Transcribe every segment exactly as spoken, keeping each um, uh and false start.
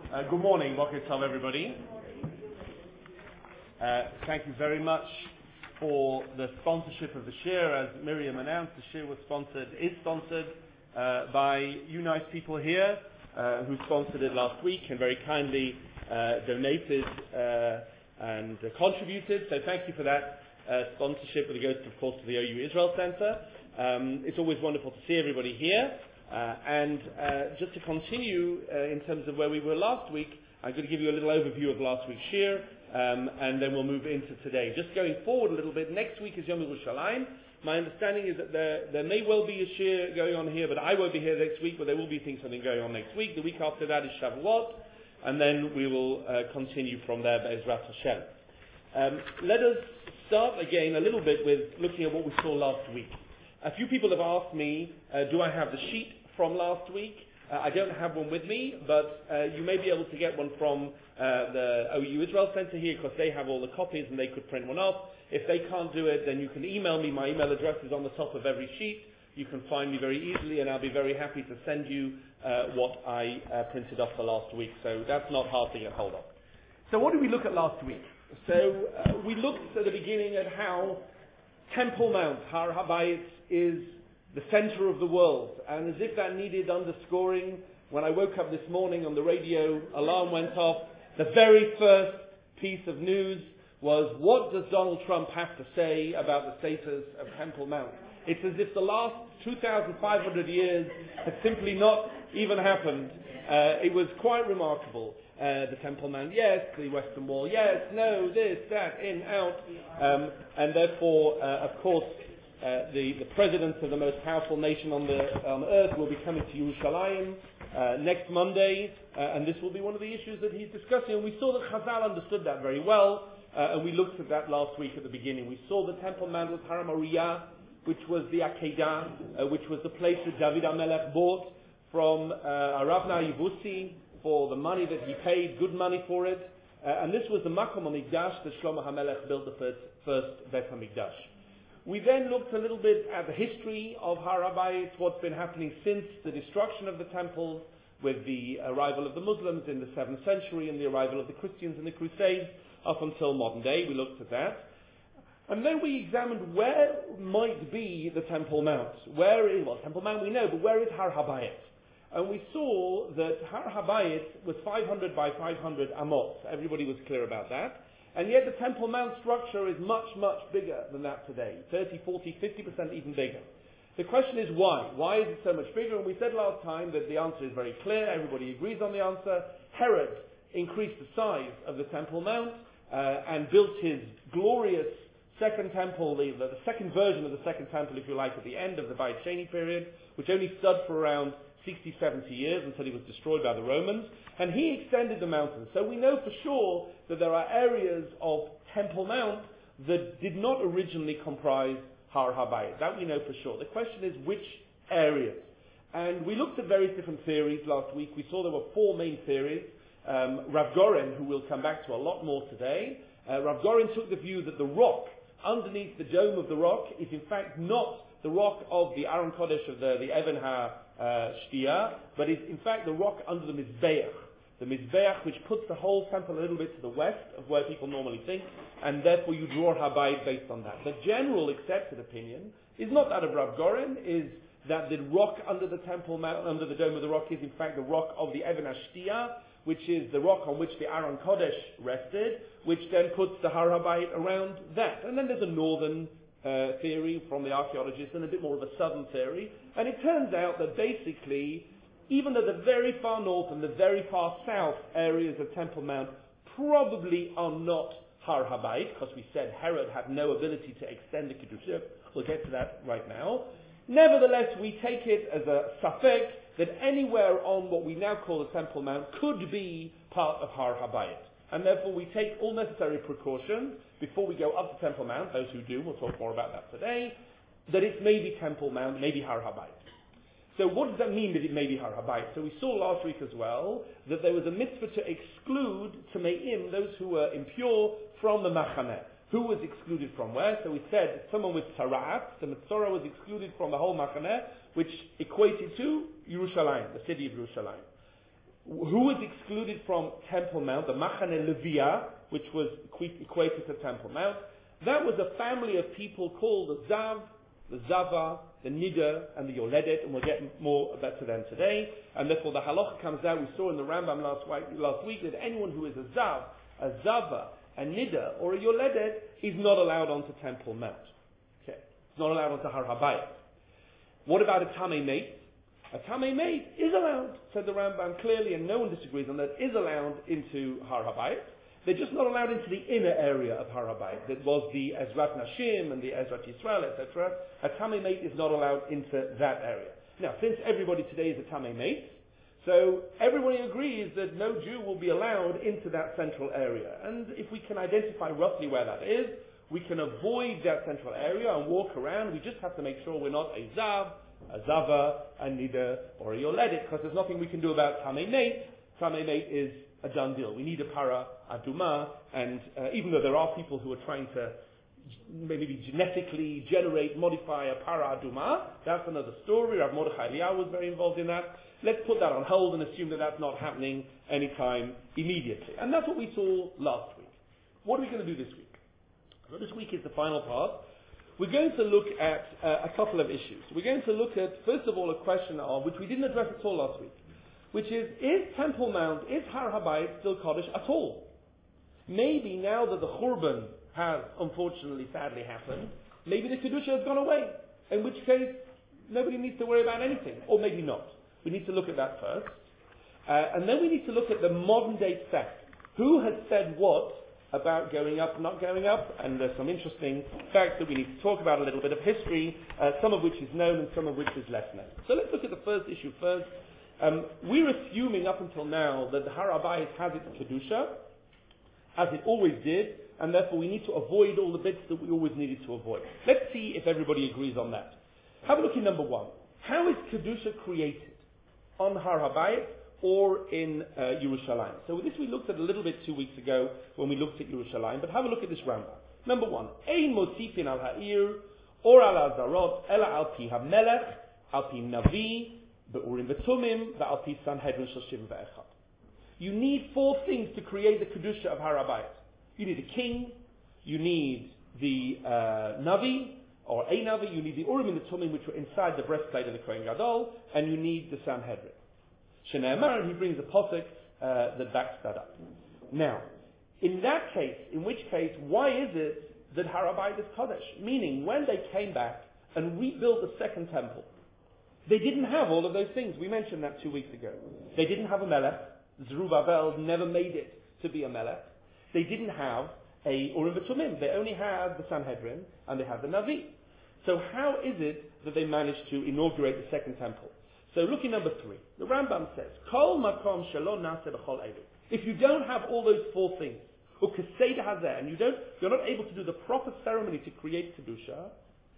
Uh, good morning, Boker Tov, everybody. Uh, thank you very much for the sponsorship of the shir. As Miriam announced, the shir was sponsored, is sponsored uh, by you nice people here uh, who sponsored it last week and very kindly uh, donated uh, and uh, contributed. So thank you for that uh, sponsorship. It goes, of course, to the O U Israel Center. Um, it's always wonderful to see everybody here. Uh, and uh, just to continue uh, in terms of where we were last week, I'm going to give you a little overview of last week's shir, um, and then we'll move into today. Just going forward a little bit, next week is Yom Yerushalayim. My understanding is that there, there may well be a shir going on here, but I won't be here next week, but there will be things something going on next week. The week after that is Shavuot, and then we will uh, continue from there, Be'ezrat Hashem. Um, let us start again a little bit with looking at what we saw last week. A few people have asked me, uh, do I have the sheet from last week? Uh, I don't have one with me, but uh, you may be able to get one from uh, the O U Israel Center here because they have all the copies and they could print one off. If they can't do it, then you can email me. My email address is on the top of every sheet. You can find me very easily, and I'll be very happy to send you uh, what I uh, printed off for last week. So that's not hard to get hold of. So what did we look at last week? So uh, we looked at the beginning at how Temple Mount, Har Habayit, is the center of the world, and as if that needed underscoring, when I woke up this morning on the radio, alarm went off. The very first piece of news was, what does Donald Trump have to say about the status of Temple Mount? It's as if the last two thousand five hundred years had simply not even happened. Uh, it was quite remarkable. Uh, the Temple Mount, yes. The Western Wall, yes. No, this, that, in, out. Um, and therefore, uh, of course, Uh, the, the president of the most powerful nation on the on earth will be coming to Yerushalayim uh, next Monday, uh, and this will be one of the issues that he's discussing. And we saw that Chazal understood that very well, uh, and we looked at that last week at the beginning. We saw the Temple Mount was Har Moriah, which was the Akedah, uh, which was the place that David HaMelech bought from uh, Aravna Yevusi for the money that he paid, good money for it. Uh, and this was the Makom HaMikdash that Shlomo HaMelech built the first, first Beit HaMikdash. We then looked a little bit at the history of Har Habayit, what's been happening since the destruction of the temples, with the arrival of the Muslims in the seventh century and the arrival of the Christians in the Crusades up until modern day. We looked at that. And then we examined where might be the Temple Mount. Where is, well, Temple Mount we know, but where is Har Habayit? And we saw that Har Habayit was five hundred by five hundred amot. Everybody was clear about that. And yet the Temple Mount structure is much, much bigger than that today. thirty, forty, fifty percent even bigger. The question is why? Why is it so much bigger? And we said last time that the answer is very clear. Everybody agrees on the answer. Herod increased the size of the Temple Mount uh, and built his glorious second temple, the, the second version of the second temple, if you like, at the end of the Beit Sheni period, which only stood for around sixty, seventy years until he was destroyed by the Romans. And he extended the mountains. So we know for sure that there are areas of Temple Mount that did not originally comprise Har Habayit. That we know for sure. The question is which areas. And we looked at various different theories last week. We saw there were four main theories. Um, Rav Goren, who we'll come back to a lot more today, uh, Rav Goren took the view that the rock underneath the dome of the rock is in fact not the rock of the Aron Kodesh of the, the Even HaShtiyah, but is in fact the rock under the Mizbeach. The Mizbeach, which puts the whole temple a little bit to the west of where people normally think, and therefore you draw Habayit based on that. The general accepted opinion is not that of Rav Goren, is that the rock under the temple, under the dome of the rock, is in fact the rock of the Even HaShtiyah, which is the rock on which the Aron Kodesh rested, which then puts the Har Habayit around that. And then there's a northern uh, theory from the archaeologists and a bit more of a southern theory. And it turns out that basically, even though the very far north and the very far south areas of Temple Mount probably are not Har Habayit, because we said Herod had no ability to extend the Kedusha. We'll get to that right now. Nevertheless, we take it as a safek that anywhere on what we now call the Temple Mount could be part of Har Habayit. And therefore we take all necessary precautions before we go up to Temple Mount, those who do, we'll talk more about that today, that it may be Temple Mount, maybe Har Habayit. So what does that mean that it may be Har Habayit? So we saw last week as well that there was a mitzvah to exclude Tameim, those who were impure, from the Machaneh. Who was excluded from where? So we said someone with Tzara'at, the Metzora was excluded from the whole Machaneh, which equated to Yerushalayim, the city of Yerushalayim. Who was excluded from Temple Mount? The Machane Leviah, which was equated to Temple Mount. That was a family of people called the Zav, the Zava, the Nida, and the Yoledet, and we'll get more about to them today. And therefore the halacha comes out, we saw in the Rambam last week, last week that anyone who is a Zav, a Zava, a Nida, or a Yoledet is not allowed onto Temple Mount. Okay, it's not allowed onto Har Habayit. What about a Tamei Meit? A Tamei Meit is allowed, said the Rambam clearly, and no one disagrees on that, is allowed into Har Habayit. They're just not allowed into the inner area of Har Habayit. That was the Ezrat Nashim and the Ezrat Yisrael, et cetera. A Tamei Meit is not allowed into that area. Now, since everybody today is a Tamei Meit, so everybody agrees that no Jew will be allowed into that central area. And if we can identify roughly where that is, we can avoid that central area and walk around. We just have to make sure we're not a Zav, a Zava, a Nida, or a Yoledet, because there's nothing we can do about Tamei Meit. Tamei Meit is a done deal. We need a para aduma, and uh, even though there are people who are trying to maybe genetically generate, modify a para aduma, that's another story. Rav Mordechai Eliyahu was very involved in that. Let's put that on hold and assume that that's not happening anytime immediately. And that's what we saw last week. What are we going to do this week? Well, this week is the final part. We're going to look at uh, a couple of issues. We're going to look at, first of all, a question of, which we didn't address at all last week, which is, is Temple Mount, is Har Habayit still Kaddish at all? Maybe now that the Churban has, unfortunately, sadly happened, maybe the Kedusha has gone away, in which case nobody needs to worry about anything, or maybe not. We need to look at that first. Uh, and then we need to look at the modern day sect. Who has said what about going up, not going up, and there's some interesting facts that we need to talk about, a little bit of history, uh, some of which is known and some of which is less known. So let's look at the first issue first. Um, we're assuming up until now that the Har Habayit has its Kedusha, as it always did, and therefore we need to avoid all the bits that we always needed to avoid. Let's see if everybody agrees on that. Have a look at number one. How is Kedusha created? On Har Habayit or in uh, Yerushalayim? So with this we looked at a little bit two weeks ago when we looked at Yerushalayim, but have a look at this Rambam. Number one, Ein Mosifin al Ha'ir or al Azarot ela al pi HaMelech al pi Navi Be'urim V'tumim V'al pi Sanhedrin Shel Shivim V'echad. You need four things to create the Kedusha of Har Habayit. You need a king, you need the uh, Navi, or a Navi, you need the Urim and the Tumim, which were inside the breastplate of the Kohen Gadol, and you need the Sanhedrin. Shneimar, and he brings a posuk uh, that backs that up. Now, in that case, in which case, why is it that Har Habayit is Kodesh? Meaning, when they came back and rebuilt the second temple, they didn't have all of those things. We mentioned that two weeks ago. They didn't have a Melech. Zerubbabel never made it to be a Melech. They didn't have a Urim V'Tumim. They only had the Sanhedrin and they had the Navi. So how is it that they managed to inaugurate the second temple? So look at number three. The Rambam says, Kol makom shelo nase b'chol elu. If you don't have all those four things, or kaseda hazeh, and you don't, you're not able to do the proper ceremony to create kedusha,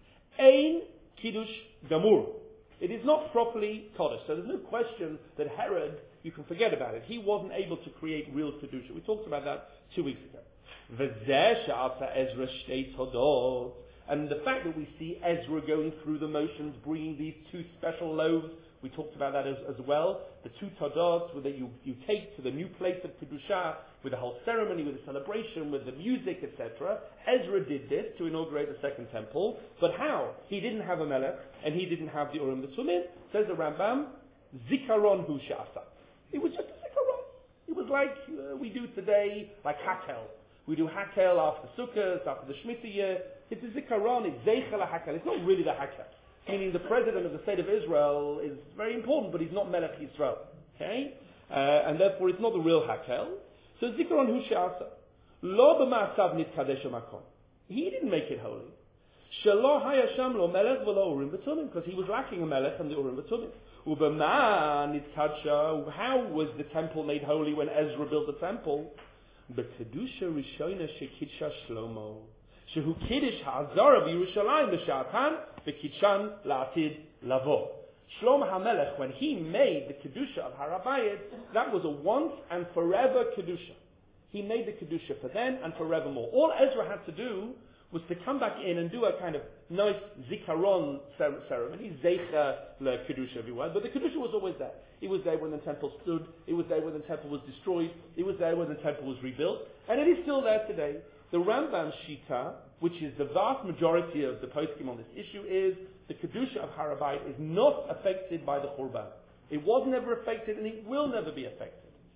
ein kiddush gamur. It is not properly kodesh. So there's no question that Herod, you can forget about it. He wasn't able to create real kedusha. We talked about that two weeks ago. V'zeh she'asa Ezra shtei todot. And the fact that we see Ezra going through the motions, bringing these two special loaves, we talked about that as, as well. The two todot that you, you take to the new place of Kedusha, with the whole ceremony, with the celebration, with the music, et cetera. Ezra did this to inaugurate the second temple. But how? He didn't have a melech, and he didn't have the Urim V'Tumim. Says the Rambam, Zikaron hu she'asa. It was just a zikaron. It was like uh, we do today, like Hakel. We do Hakel after Sukkot, after the Shemitah year. It's a zikaron, it's zeichel hakel. It's not really the hakel. Meaning the president of the state of Israel is very important, but he's not Melech Yisrael. Okay? Uh, and therefore it's not the real hakel. So zikaron hu she'asa. Lo b'ma'asav nitkadesh makom. He didn't make it holy. Shelo hayasham lo melech v'lo urim v'tumim, because he was lacking a melech and the urim v'tumim. U'b'ma nitkadsha. How was the temple made holy when Ezra built the temple? B'kedusha rishona shekidsha Shlomo. Shehu kiddush ha'azara b'Yerushalayim l'sha'atan v'kidshan la'atid lavo. Shlomo HaMelech, when he made the kedusha of Har Habayit, that was a once and forever kedusha. He made the kedusha for then and forevermore. All Ezra had to do was to come back in and do a kind of nice zikaron ceremony, zeicha le kedusha everywhere, but the kedusha was always there. It was there when the temple stood, it was there when the temple was destroyed, it was there when the temple was rebuilt, and it is still there today. The Rambam Shita, which is the vast majority of the poskim on this issue, is the kedusha of Har HaBayit is not affected by the Churban. It was never affected, and it will never be affected.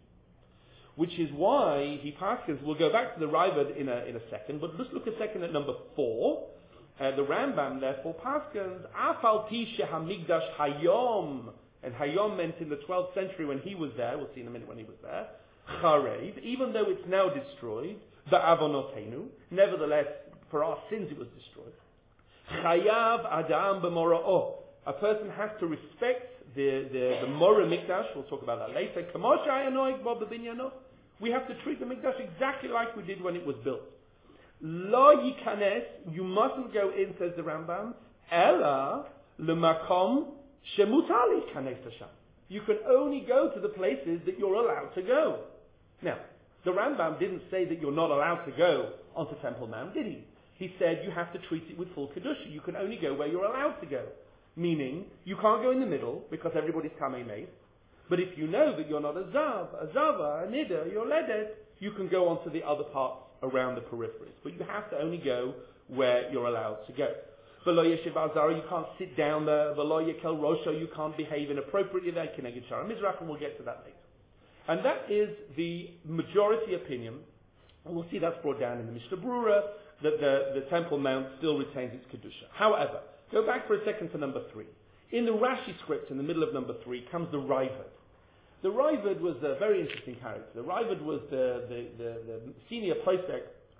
Which is why he passes. We'll go back to the Raavad in a in a second, but let's look a second at number four. Uh, the Rambam therefore paskins afal pi shehamigdash hayom, and hayom meant in the twelfth century when he was there. We'll see in a minute when he was there. Charev, even though it's now destroyed, ba'avonotenu, nevertheless for our sins it was destroyed. Chayav adam b'mora'o, a person has to respect the the the Mora Mikdash. We'll talk about that later. Kamosha ayanoik bo b'binyano. We have to treat the Mikdash exactly like we did when it was built. Lo yikanes, you mustn't go in, says the Rambam, ela lemakom shemutali kanes hasham. You can only go to the places that you're allowed to go. Now, the Rambam didn't say that you're not allowed to go onto Temple Mount, did he? He said you have to treat it with full kedusha. You can only go where you're allowed to go. Meaning, you can't go in the middle because everybody's tamei made. But if you know that you're not a zav, a zava, a nida, you're ledet, you can go onto the other parts around the peripheries. But you have to only go where you're allowed to go. V'lo yeshiv azara, you can't sit down there. V'lo yekel rosho, you can't behave inappropriately there. Keneged shara mizrach, and we'll get to that later. And that is the majority opinion. And we'll see that's brought down in the Mishnah Brura, that the, the Temple Mount still retains its kedusha. However, go back for a second to number three. In the Rashi script, in the middle of number three, comes the Raavad. The Raavad was a very interesting character. The Raavad was the, the, the, the senior posek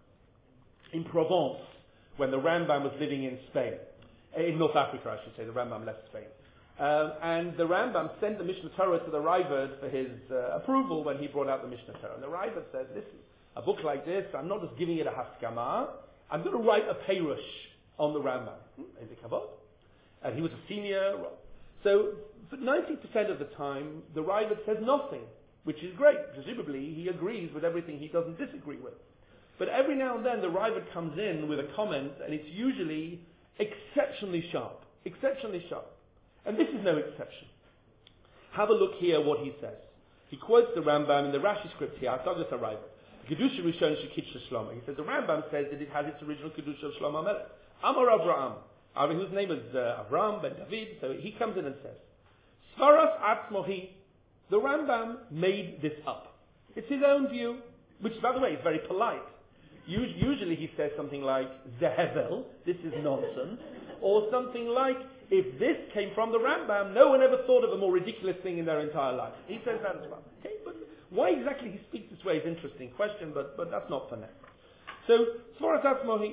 in Provence when the Rambam was living in Spain. In North Africa, I should say. The Rambam left Spain. Um, and the Rambam sent the Mishnah Torah to the Raavad for his uh, approval when he brought out the Mishnah Torah. And the Raavad says, listen, a book like this, I'm not just giving it a haskama, I'm going to write a perush on the Rambam. Hmm? Is it kavod? And he was a senior. So, for ninety percent of the time, the Raavad says nothing, which is great. Presumably, he agrees with everything he doesn't disagree with. But every now and then, the Raavad comes in with a comment, and it's usually exceptionally sharp. Exceptionally sharp. And this is no exception. Have a look here what he says. He quotes the Rambam in the Rashi script here, Asagas HaRaavad. Kedusha Rishon Shekitcha Shlomo. He says the Rambam says that it has its original Kedusha of Shlomo Melech. Amar Avraham. Whose name is uh, Avram ben David. So he comes in and says, Svaras Atzmohi. The Rambam made this up. It's his own view, which, by the way, is very polite. Usually he says something like, Zehevel, this is nonsense. Or something like, if this came from the Rambam, no one ever thought of a more ridiculous thing in their entire life. He says that as well. Okay, but why exactly he speaks this way is an interesting question, but, but that's not for now. So, Svaras Atzmohi.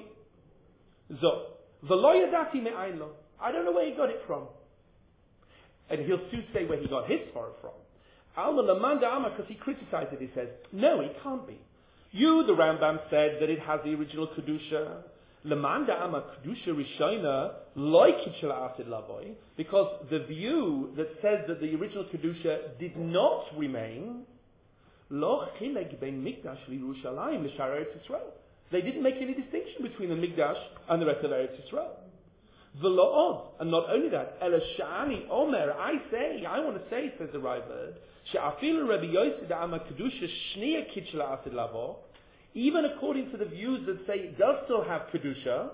So, V'lo yadati me'ayin lo. I don't know where he got it from. And he'll soon say where he got his svara from. Alma lamanda ama, because he criticized it, he says, no, it can't be. You, the Rambam, said that it has the original Kedusha. Lamanda ama Kedusha Rishona loikit shel asid lavoy, because the view that says that the original Kedusha did not remain, lo chilek bein mikdash liYerushalayim l'shar Eretz Yisrael. They didn't make any distinction between the Mikdash and the rest of Eretz Yisrael. V'lo'od, and not only that, Ela sha'ani omer, I say, I want to say, says the Raavad, she'afilu Rabbi Yossi da'ama kedusha shniya kitchla asid lavo, even according to the views that say it does still have kedusha,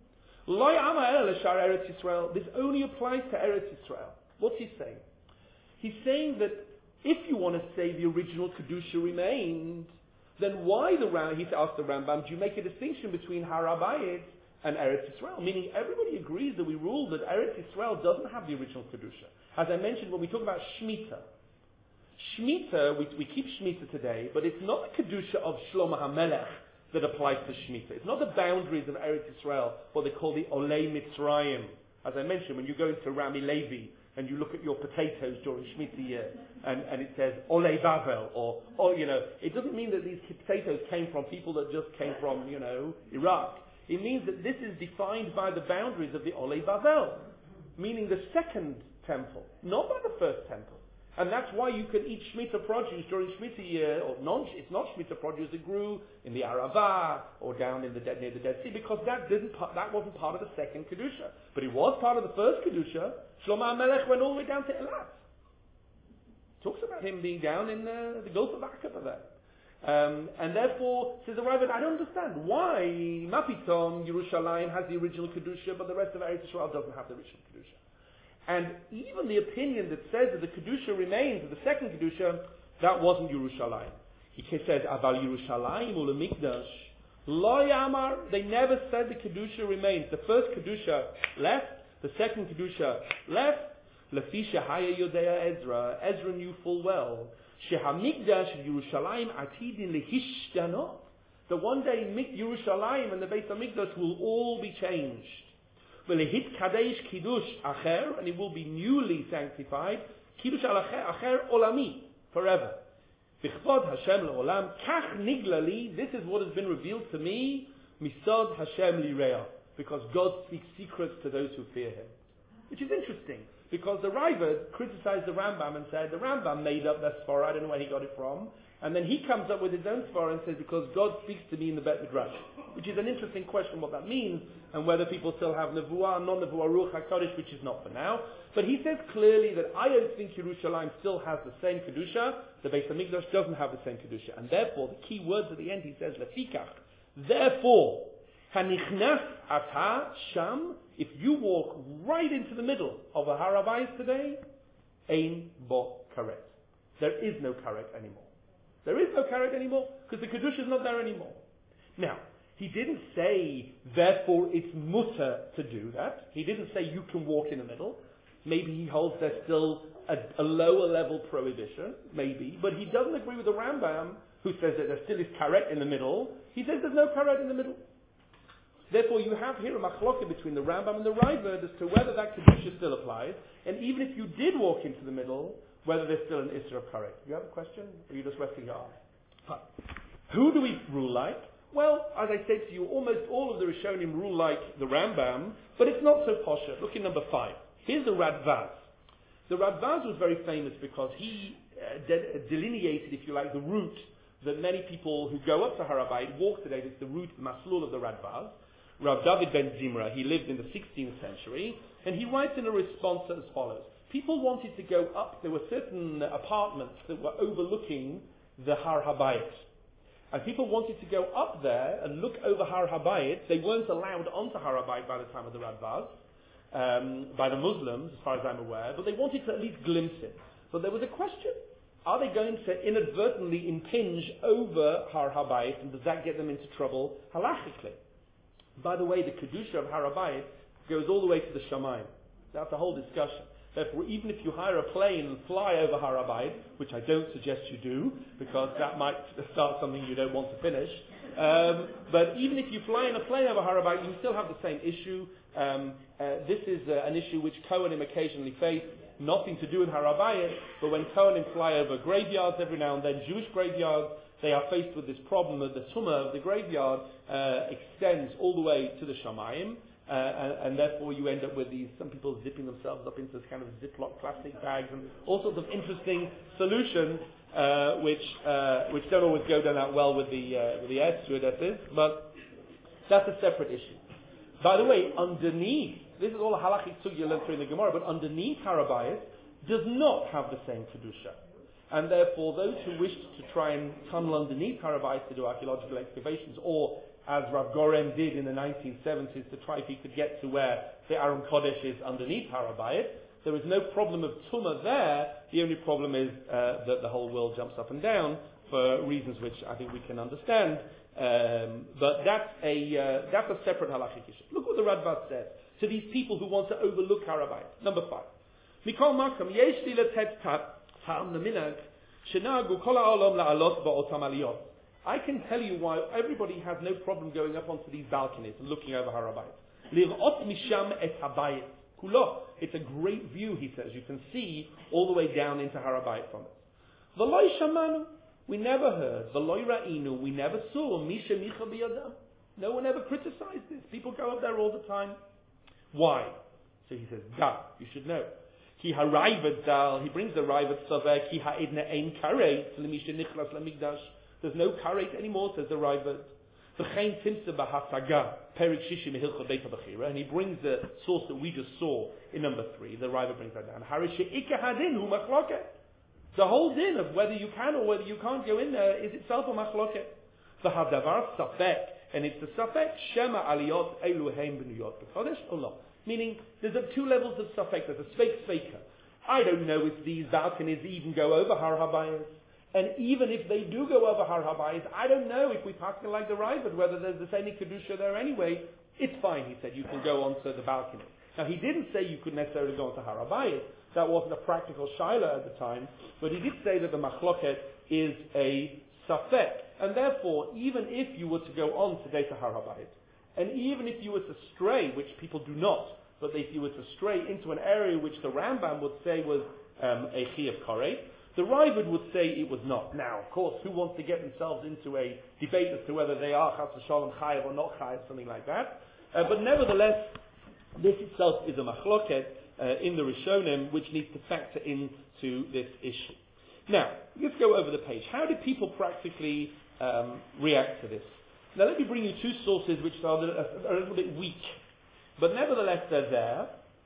lo ya'ama ela l'shar Eretz Yisrael, this only applies to Eretz Yisrael. What's he saying? He's saying that if you want to say the original kedusha remained, then why the Ram? He asked the Rambam, do you make a distinction between Har HaBayit and Eretz Yisrael? Meaning everybody agrees that we rule that Eretz Yisrael doesn't have the original Kedusha. As I mentioned when we talk about Shemitah. Shemitah, we, we keep Shemitah today, but it's not the Kedusha of Shlomo HaMelech that applies to Shemitah. It's not the boundaries of Eretz Yisrael, what they call the Olei Mitzrayim. As I mentioned, when you go into Rami Levi, and you look at your potatoes during Shemitah year, and, and it says Olei Bavel, or, or, you know, it doesn't mean that these potatoes came from people that just came from, you know, Iraq. It means that this is defined by the boundaries of the Olei Bavel, meaning the second temple, not by the first temple. And that's why you can eat Shemitah produce during Shemitah year, or non, it's not Shemitah produce that grew in the Arava, or down in the Dead, near the Dead Sea, because that didn't, that wasn't part of the second Kedusha. But it was part of the first Kedusha. Shlomo HaMelech went all the way down to Elat. Talks about him being down in uh, the Gulf of Aqaba there. Um, and therefore, says the Ravid, I don't understand why Mapitom Yerushalayim has the original Kedusha, but the rest of Eretz Yisrael doesn't have the original Kedusha. And even the opinion that says that the Kedusha remains, the second Kedusha, that wasn't Yerushalayim. He says, Aval Yerushalayim ul Mikdash, Lo Yamar, they never said the Kedusha remains. The first Kedusha left, the second Kedusha left, Lefisha Haya Yodea Ezra, Ezra knew full well, Shehamikdash Yerushalayim Atidin Lehishtanot, that one day Yerushalayim and the Beit HaMikdash will all be changed. Velehit Kadesh Kiddush Acher, and it will be newly sanctified, Kiddush al Acher Olami, forever. Bichvod Hashem le'olam, Kach Niglali, this is what has been revealed to me, Misod Hashem lireah, because God speaks secrets to those who fear Him. Which is interesting, because the Raavad criticized the Rambam and said, the Rambam made up that Sforah, I don't know where he got it from, and then he comes up with his own Sforah and says, because God speaks to me in the Bet Midrash, which is an interesting question what that means, and whether people still have Nevuah, non-Nevuah, Ruach HaKodesh, which is not for now. But he says clearly that I don't think Yerushalayim still has the same Kedusha, the Beit HaMikdash doesn't have the same Kedusha, and therefore, the key words at the end, he says, Lefikach, therefore, Hanichnas Ata Sham, if you walk right into the middle of a Har HaBayis today, Ein Bo Karet. There is no Karet anymore. There is no Karet anymore, because the Kedusha is not there anymore. Now, he didn't say, therefore it's mutter to do that. He didn't say you can walk in the middle. Maybe he holds there's still a, a lower level prohibition, maybe, but he doesn't agree with the Rambam, who says that there still is Karet in the middle. He says there's no Karet in the middle. Therefore, you have here a machloka between the Rambam and the Raavad as to whether that Kedusha still applies, and even if you did walk into the middle, whether there's still an Isra of Karet. You have a question? Or are you just resting your arm? Fine. Who do we rule like? Well, as I said to you, almost all of the Rishonim rule like the Rambam, but it's not so posher. Look at number five. Here's the Radvaz. The Radvaz was very famous because he uh, de- delineated, if you like, the route that many people who go up to Har HaBayit walk today. It's the route, Maslul of the Radvaz. Rav David ben Zimra, he lived in the sixteenth century, and he writes in a response as follows. People wanted to go up, there were certain apartments that were overlooking the Har HaBayit. And people wanted to go up there and look over Har HaBayit. They weren't allowed onto Har HaBayit by the time of the Radvaz, um, by the Muslims, as far as I'm aware, but they wanted to at least glimpse it. So there was a question. Are they going to inadvertently impinge over Har HaBayit, and does that get them into trouble halachically? By the way, the Kedusha of Har HaBayit goes all the way to the Shamayim. That's a whole discussion. Therefore, even if you hire a plane and fly over Har HaBayit, which I don't suggest you do, because that might start something you don't want to finish, um, but even if you fly in a plane over Har HaBayit, you still have the same issue. Um, uh, this is uh, an issue which Kohanim occasionally face, nothing to do with Har HaBayit, but when Kohanim fly over graveyards every now and then, Jewish graveyards, they are faced with this problem that the tumah of the graveyard uh, extends all the way to the Shamayim, uh, and, and therefore you end up with these, some people zipping themselves up into this kind of Ziploc plastic bags and all sorts of interesting solutions uh, which uh, which don't always go down that well with the uh, with the air stewardesses, but that's a separate issue. By the way, underneath, this is all a halachic sugya learned through in the Gemara, but underneath Har HaBayit does not have the same Kedusha. And therefore, those who wished to try and tunnel underneath Har HaBayit to do archaeological excavations, or as Rav Gorem did in the nineteen seventies to try if he could get to where the Aron Kodesh is underneath Har HaBayit, there is no problem of tumah there. The only problem is uh, that the whole world jumps up and down for reasons which I think we can understand. Um, but that's a uh, that's a separate halachic issue. Look what the Radvaz says to these people who want to overlook Har HaBayit. Number five. Mikol Makam yesh li letet tat. I can tell you why everybody has no problem going up onto these balconies and looking over Har HaBayit. It's a great view, he says. You can see all the way down into Har HaBayit from it. We never heard. We never saw. No one ever criticized this. People go up there all the time. Why? So he says, Da, you should know. Ki harayvet zal, he brings the rayvet saveh, ki ha'idna ein karet, l'mishe nichlas l'migdash. There's no karet anymore, says the rayvet. V'chein timsa b'hasaga, perik shishi mehilchot beit ha'bechira, and he brings the source that we just saw in number three. The rayvet brings that down. Harishe ika hadin hu machloket. The whole din of whether you can or whether you can't go in there is itself a machloket. V'hadavar safek, and it's the safek shema aliyot eluheim b'nuyot b'chodesh or not. Meaning, there's a two levels of safek. There's a speak speaker. I don't know if these balconies even go over Har Habayis. And even if they do go over Har Habayis, I don't know if we pass it like the Raavad, whether there's this any Kedusha there anyway. It's fine, he said, you can go onto the balcony. Now, he didn't say you could necessarily go onto Har Habayis. That wasn't a practical shaila at the time. But he did say that the machloket is a safek. And therefore, even if you were to go on today to Har Habayis, and even if you were to stray, which people do not, but if you were to stray into an area which the Rambam would say was um, a chi of karet, the Raavad would say it was not. Now, of course, who wants to get themselves into a debate as to whether they are chas v'shalom chayav or not chayav, something like that. Uh, but nevertheless, this itself is a machloket uh, in the Rishonim, which needs to factor into this issue. Now, let's go over the page. How did people practically um, react to this? Now let me bring you two sources which are a, a little bit weak, but nevertheless they're there,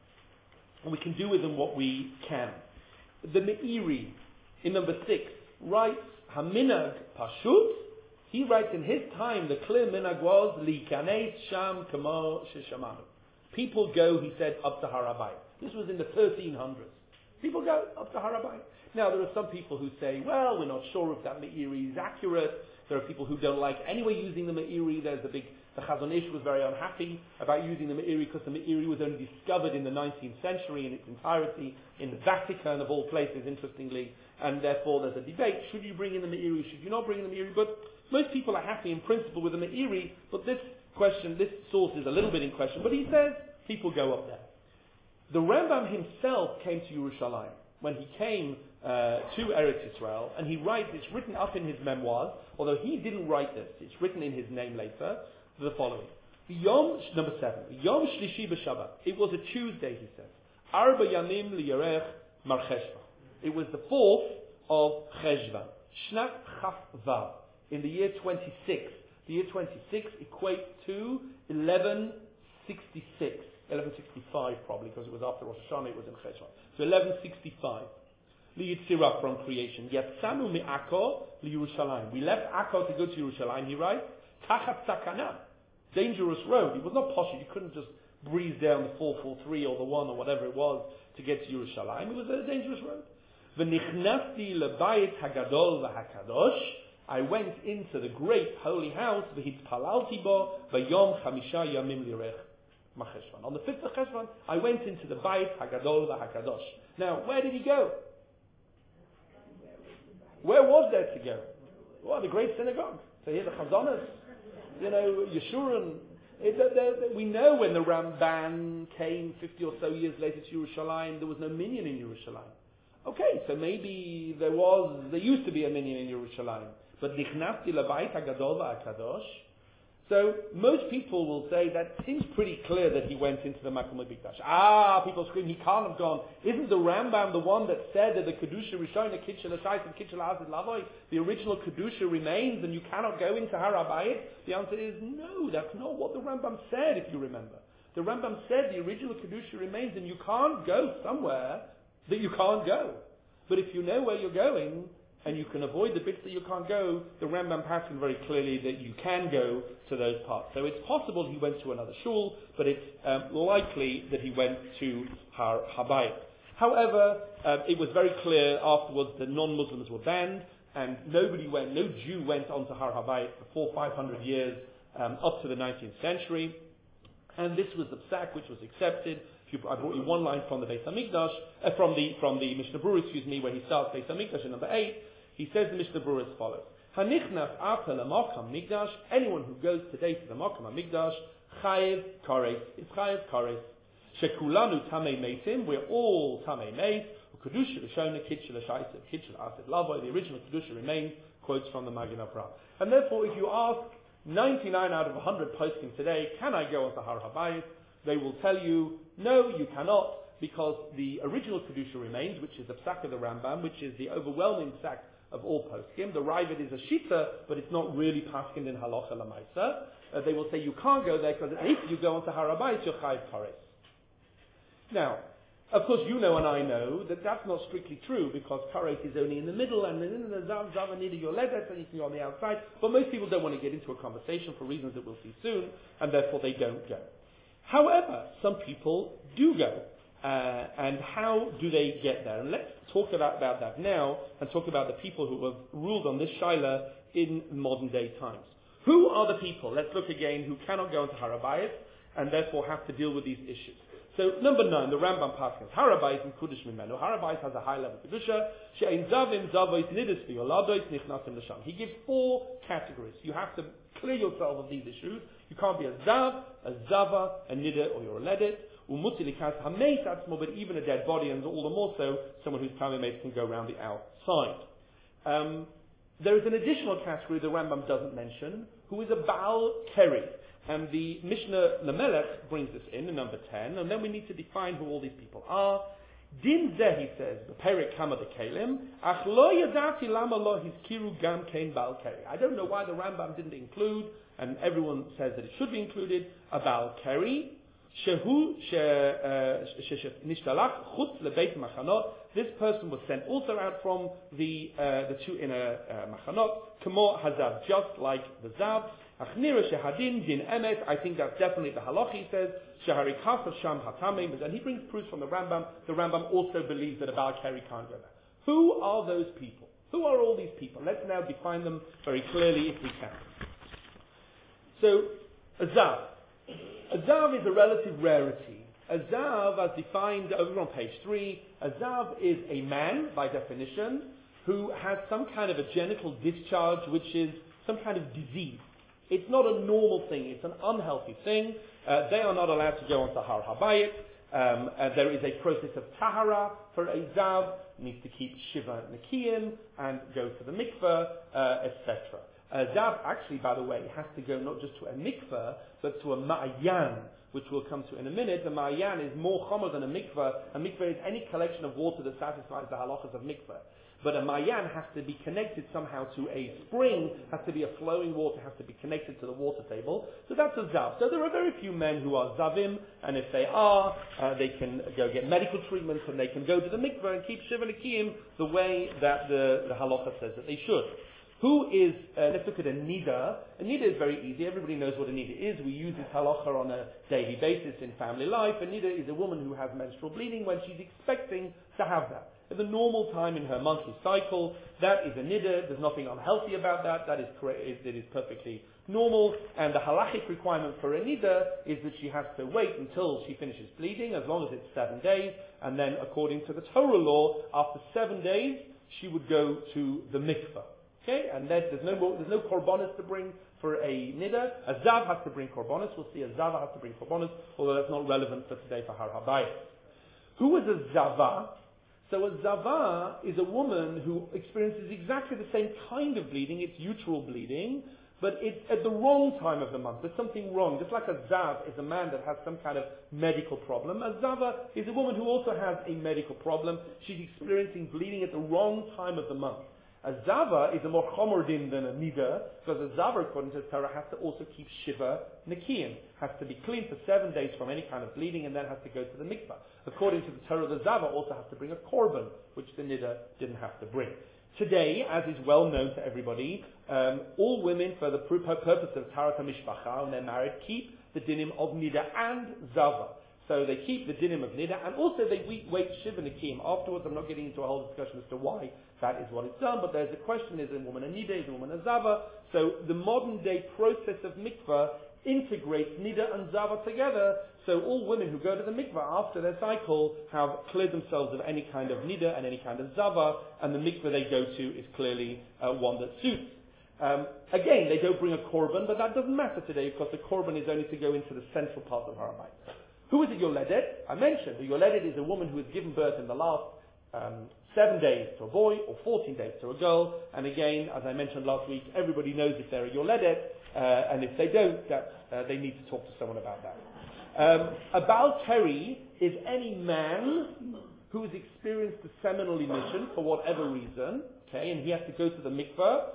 and we can do with them what we can. The Meiri, in number six, writes, Haminag Pashut, he writes in his time, the clear minag was, Likanes Sham Kamo Sheshamanu. People go, he said, up to Har Habayis. This was in the thirteen hundreds. People go up to Har Habayis. Now there are some people who say, well, we're not sure if that Meiri is accurate. There are people who don't like anyway using the Meiri. There's a big, the Chazon Ish was very unhappy about using the Meiri because the Meiri was only discovered in the nineteenth century in its entirety, in the Vatican of all places, interestingly, and therefore there's a debate. Should you bring in the Meiri? Should you not bring in the Meiri? But most people are happy in principle with the Meiri, but this question, this source is a little bit in question. But he says people go up there. The Rambam himself came to Yerushalayim when he came uh, to Eretz Yisrael, and he writes, it's written up in his memoirs, although he didn't write this, it's written in his name later, the following. Yom, number seven, Yom Shlishi b'Shabbat. It was a Tuesday, he says. Arba Yamim liyarech Mar Cheshvan. It was the fourth of Cheshvan. Shnat Chaf Vav. In the year twenty-six. The year twenty-six equates to eleven sixty-six. eleven sixty-five probably, because it was after Rosh Hashanah, it was in Cheshvan. So eleven sixty-five. Liyitzirah from creation. Yatsanu mi'Akko liyerushalayim. We left Akko to go to Yerushalayim, he writes, Tachat Sakana. Dangerous road. It was not posh. You couldn't just breeze down the four forty-three or the one or whatever it was to get to Yerushalayim. It was a dangerous road. V'nichnasti lebayit hagadol v'hakadosh. I went into the great holy house, v'hitpalalti bo v'yom chamisha yamim lirech. On the fifth of Cheshvan, I went into the Bayit Hagadol VaHakadosh. Now, where did he go? Where was there to go? Well, the great synagogue. So here the Chazanas, you know, Yeshurun. It, the, the, we know when the Ramban came fifty or so years later to Yerushalayim, there was no minyan in Yerushalayim. Okay, so maybe there was, there used to be a minyan in Yerushalayim. But Nichnafti Labayit Hagadol VaHakadosh. So, most people will say that seems pretty clear that he went into the Makom HaMikdash. Ah, people scream, he can't have gone. Isn't the Rambam the one that said that the Kedusha Rishon, the Kitchel HaShais, and Kitchel HaAzid Lavoi, the original Kedusha remains and you cannot go into Har Habayis? The answer is no, that's not what the Rambam said, if you remember. The Rambam said the original Kedusha remains and you can't go somewhere that you can't go. But if you know where you're going, and you can avoid the bits that you can't go, the Rambam patterned very clearly that you can go to those parts. So it's possible he went to another shul, but it's um, likely that he went to Har Habayis. However, uh, it was very clear afterwards that non-Muslims were banned, and nobody went, no Jew went onto Har Habayis for four, five hundred years um, up to the nineteenth century. And this was the psak which was accepted. I brought you one line from the Beis Hamikdash, uh, from the from the Mishnah Berurah, excuse me, where he starts Beis Hamikdash in number eight. He says the Mishnah Berurah as follows: Hanichnas ata leMakom Hamikdash. Anyone who goes today to the Makom Hamikdash, chayev kares. It's chayev kares. Shekulanu tamei meitim. We're all tamei meis. Kedusha l'shona kitchel l'shaisav kitchel asid lavo. The original kedusha remains. Quotes from the Magen Avraham. And therefore, if you ask ninety-nine out of one hundred poskim today, can I go onto Har Habayis? They will tell you, no, you cannot. because the original Kedusha remains, which is the psak of the Rambam, which is the overwhelming psak of all poskim. The Ravid is a shita, but it's not really paskin in halacha lamaisa. Uh, they will say you can't go there because if you go onto Har HaBayis, you're chayiv kares. Now, of course, you know and I know that that's not strictly true because kares is only in the middle, and then in the zav zav neither your ledet and you can go on the outside. But most people don't want to get into a conversation for reasons that we'll see soon, and therefore they don't go. However, some people do go. Uh, and how do they get there? And let's talk about, about that now and talk about the people who have ruled on this shaila in modern day times. Who are the people, let's look again, who cannot go into Har HaBayis and therefore have to deal with these issues? So, number nine, the Rambam Paskins. Har HaBayis and Kudish Mimenu. Har HaBayis has a high level of Kedusha. She'ein zavim zavois nidus v'yoladois nichnasim l'sham. He gives four categories. You have to clear yourself of these issues. You can't be a zav, a zava, a nida, or you're a ledit. But even a dead body, and all the more so, someone who's tamei can go around the outside. Um, there is an additional category the Rambam doesn't mention, who is a Baal Keri. And the Mishnah Lamelech brings this in, in number ten, and then we need to define who all these people are. Din zeh, he says, the Perik Kama de Kalim, ach lo yadati lama lo hizkiru gam kein Baal Keri. I don't know why the Rambam didn't include, and everyone says that it should be included, a Baal Keri. Shehu nishtalach chutz lebeit machanot. This person was sent also out from the uh, the two inner uh, machanot. Kamo hazav, just like the zav. Achnira shehadin din emet. I think that's definitely the halacha. He says sheharikaf sham hatamim, and he brings proofs from the Rambam. The Rambam also believes that a Baal Keri can't go there. Who are those people? Who are all these people? Let's now define them very clearly if we can. So, a zav. A zav is a relative rarity. A zav, as defined over on page three, a zav is a man, by definition, who has some kind of a genital discharge, which is some kind of disease. It's not a normal thing. It's an unhealthy thing. Uh, they are not allowed to go onto Har HaBayis. Um, uh, there is a process of tahara for a zav. Needs to keep shiva nekiyim and go to the mikveh, uh, et cetera. A zav, actually, by the way, has to go not just to a mikveh, but to a ma'ayan, which we'll come to in a minute. The ma'ayan is more chomer than a mikveh. A mikveh is any collection of water that satisfies the halachas of mikveh. But a ma'ayan has to be connected somehow to a spring, has to be a flowing water, has to be connected to the water table. So that's a zav. So there are very few men who are zavim, and if they are, uh, they can go get medical treatments, and they can go to the mikveh and keep shiva nekiyim the way that the, the halacha says that they should. Who is, uh, let's look at a nida. A nida is very easy. Everybody knows what a nida is. We use this halacha on a daily basis in family life. A nida is a woman who has menstrual bleeding when she's expecting to have that. At the normal time in her monthly cycle, that is a nida. There's nothing unhealthy about that. That is correct. It is perfectly normal. And the halachic requirement for a nida is that she has to wait until she finishes bleeding, as long as it's seven days. And then, according to the Torah law, after seven days, she would go to the mikveh. Okay, and there's, there's no more, there's no korbanos to bring for a nida. A zav has to bring korbanos. We'll see a zava has to bring korbanos, although that's not relevant for today for Har HaBayis. Who is a zava? So a zava is a woman who experiences exactly the same kind of bleeding. It's uteral bleeding, but it's at the wrong time of the month. There's something wrong. Just like a zav is a man that has some kind of medical problem, a zava is a woman who also has a medical problem. She's experiencing bleeding at the wrong time of the month. A zava is a more chomer din than a nida, because a zava, according to the Torah, has to also keep shiva nekiyim, has to be clean for seven days from any kind of bleeding, and then has to go to the mikvah. According to the Torah, the zava also has to bring a korban, which the nida didn't have to bring. Today, as is well known to everybody, um, all women, for the purpose of taharat hamishpacha, when they're married, keep the dinim of nida and zava. So they keep the dinim of nida, and also they wait shiva nekiyim. Afterwards, I'm not getting into a whole discussion as to why that is what it's done, but there's a question, is a woman a nida, is a woman a zava? So the modern day process of mikveh integrates nida and zava together, so all women who go to the mikveh after their cycle have cleared themselves of any kind of nida and any kind of zava, and the mikveh they go to is clearly uh, one that suits. Um, again, they don't bring a korban, but that doesn't matter today, because the korban is only to go into the central part of Har HaBayis. Who is a yoledet? I mentioned the yoledet is a woman who has given birth in the last um, seven days to a boy or fourteen days to a girl. And again, as I mentioned last week, everybody knows if they're a yoledet, uh, and if they don't, that uh, they need to talk to someone about that. Um, a Baal Keri is any man who has experienced a seminal emission for whatever reason, okay, and he has to go to the mikveh,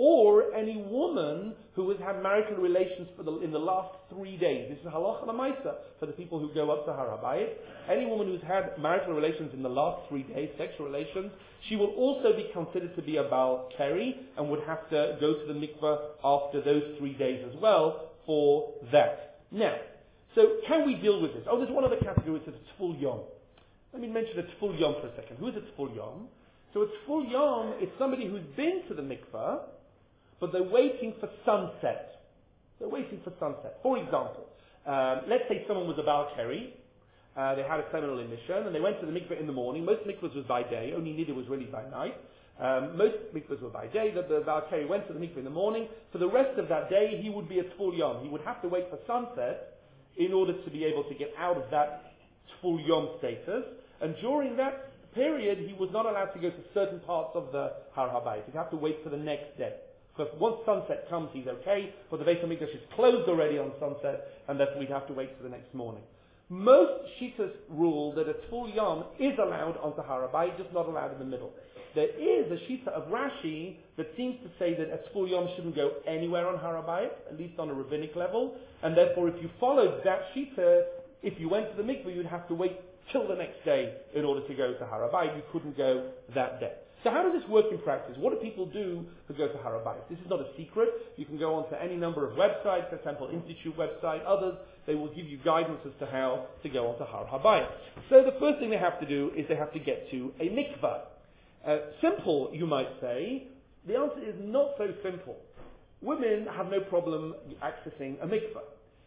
or any woman who has had marital relations for the, in the last three days. This is halacha l'maisa for the people who go up to Har HaBayit. Any woman who's had marital relations in the last three days, sexual relations, she will also be considered to be a Baal Keri and would have to go to the mikveh after those three days as well for that. Now, so can we deal with this? Oh, there's one other category, it's a Tful Yom. Let me mention a Tful Yom for a second. Who is a Tful Yom? So a Tful Yom is somebody who's been to the mikveh, but they're waiting for sunset. They're waiting for sunset. For example, um, let's say someone was a Baal Keri, uh, they had a seminal emission, and they went to the mikveh in the morning. Most mikvahs was by day, only Niddah was really by night. Um, most mikvahs were by day. The, the Baal Keri went to the mikveh in the morning. For the rest of that day, he would be a Tful Yom. He would have to wait for sunset in order to be able to get out of that Tful Yom status. And during that period, he was not allowed to go to certain parts of the Har HaBayit. He'd have to wait for the next day. Because once sunset comes, he's okay, but the Beit HaMikdash is closed already on sunset, and therefore we'd have to wait for the next morning. Most Shitas rule that a Tful Yom is allowed onto Har HaBayit, just not allowed in the middle. There is a Shita of Rashi that seems to say that a Tful Yom shouldn't go anywhere on Har HaBayit, at least on a rabbinic level, and therefore if you followed that Shita, if you went to the mikveh, you'd have to wait till the next day in order to go to Har HaBayit. You couldn't go that day. So how does this work in practice? What do people do who go to Har HaBayit? This is not a secret. You can go onto any number of websites, the Temple Institute website, others. They will give you guidance as to how to go onto Har HaBayit. So the first thing they have to do is they have to get to a mikveh. Uh, simple, you might say. The answer is not so simple. Women have no problem accessing a mikveh.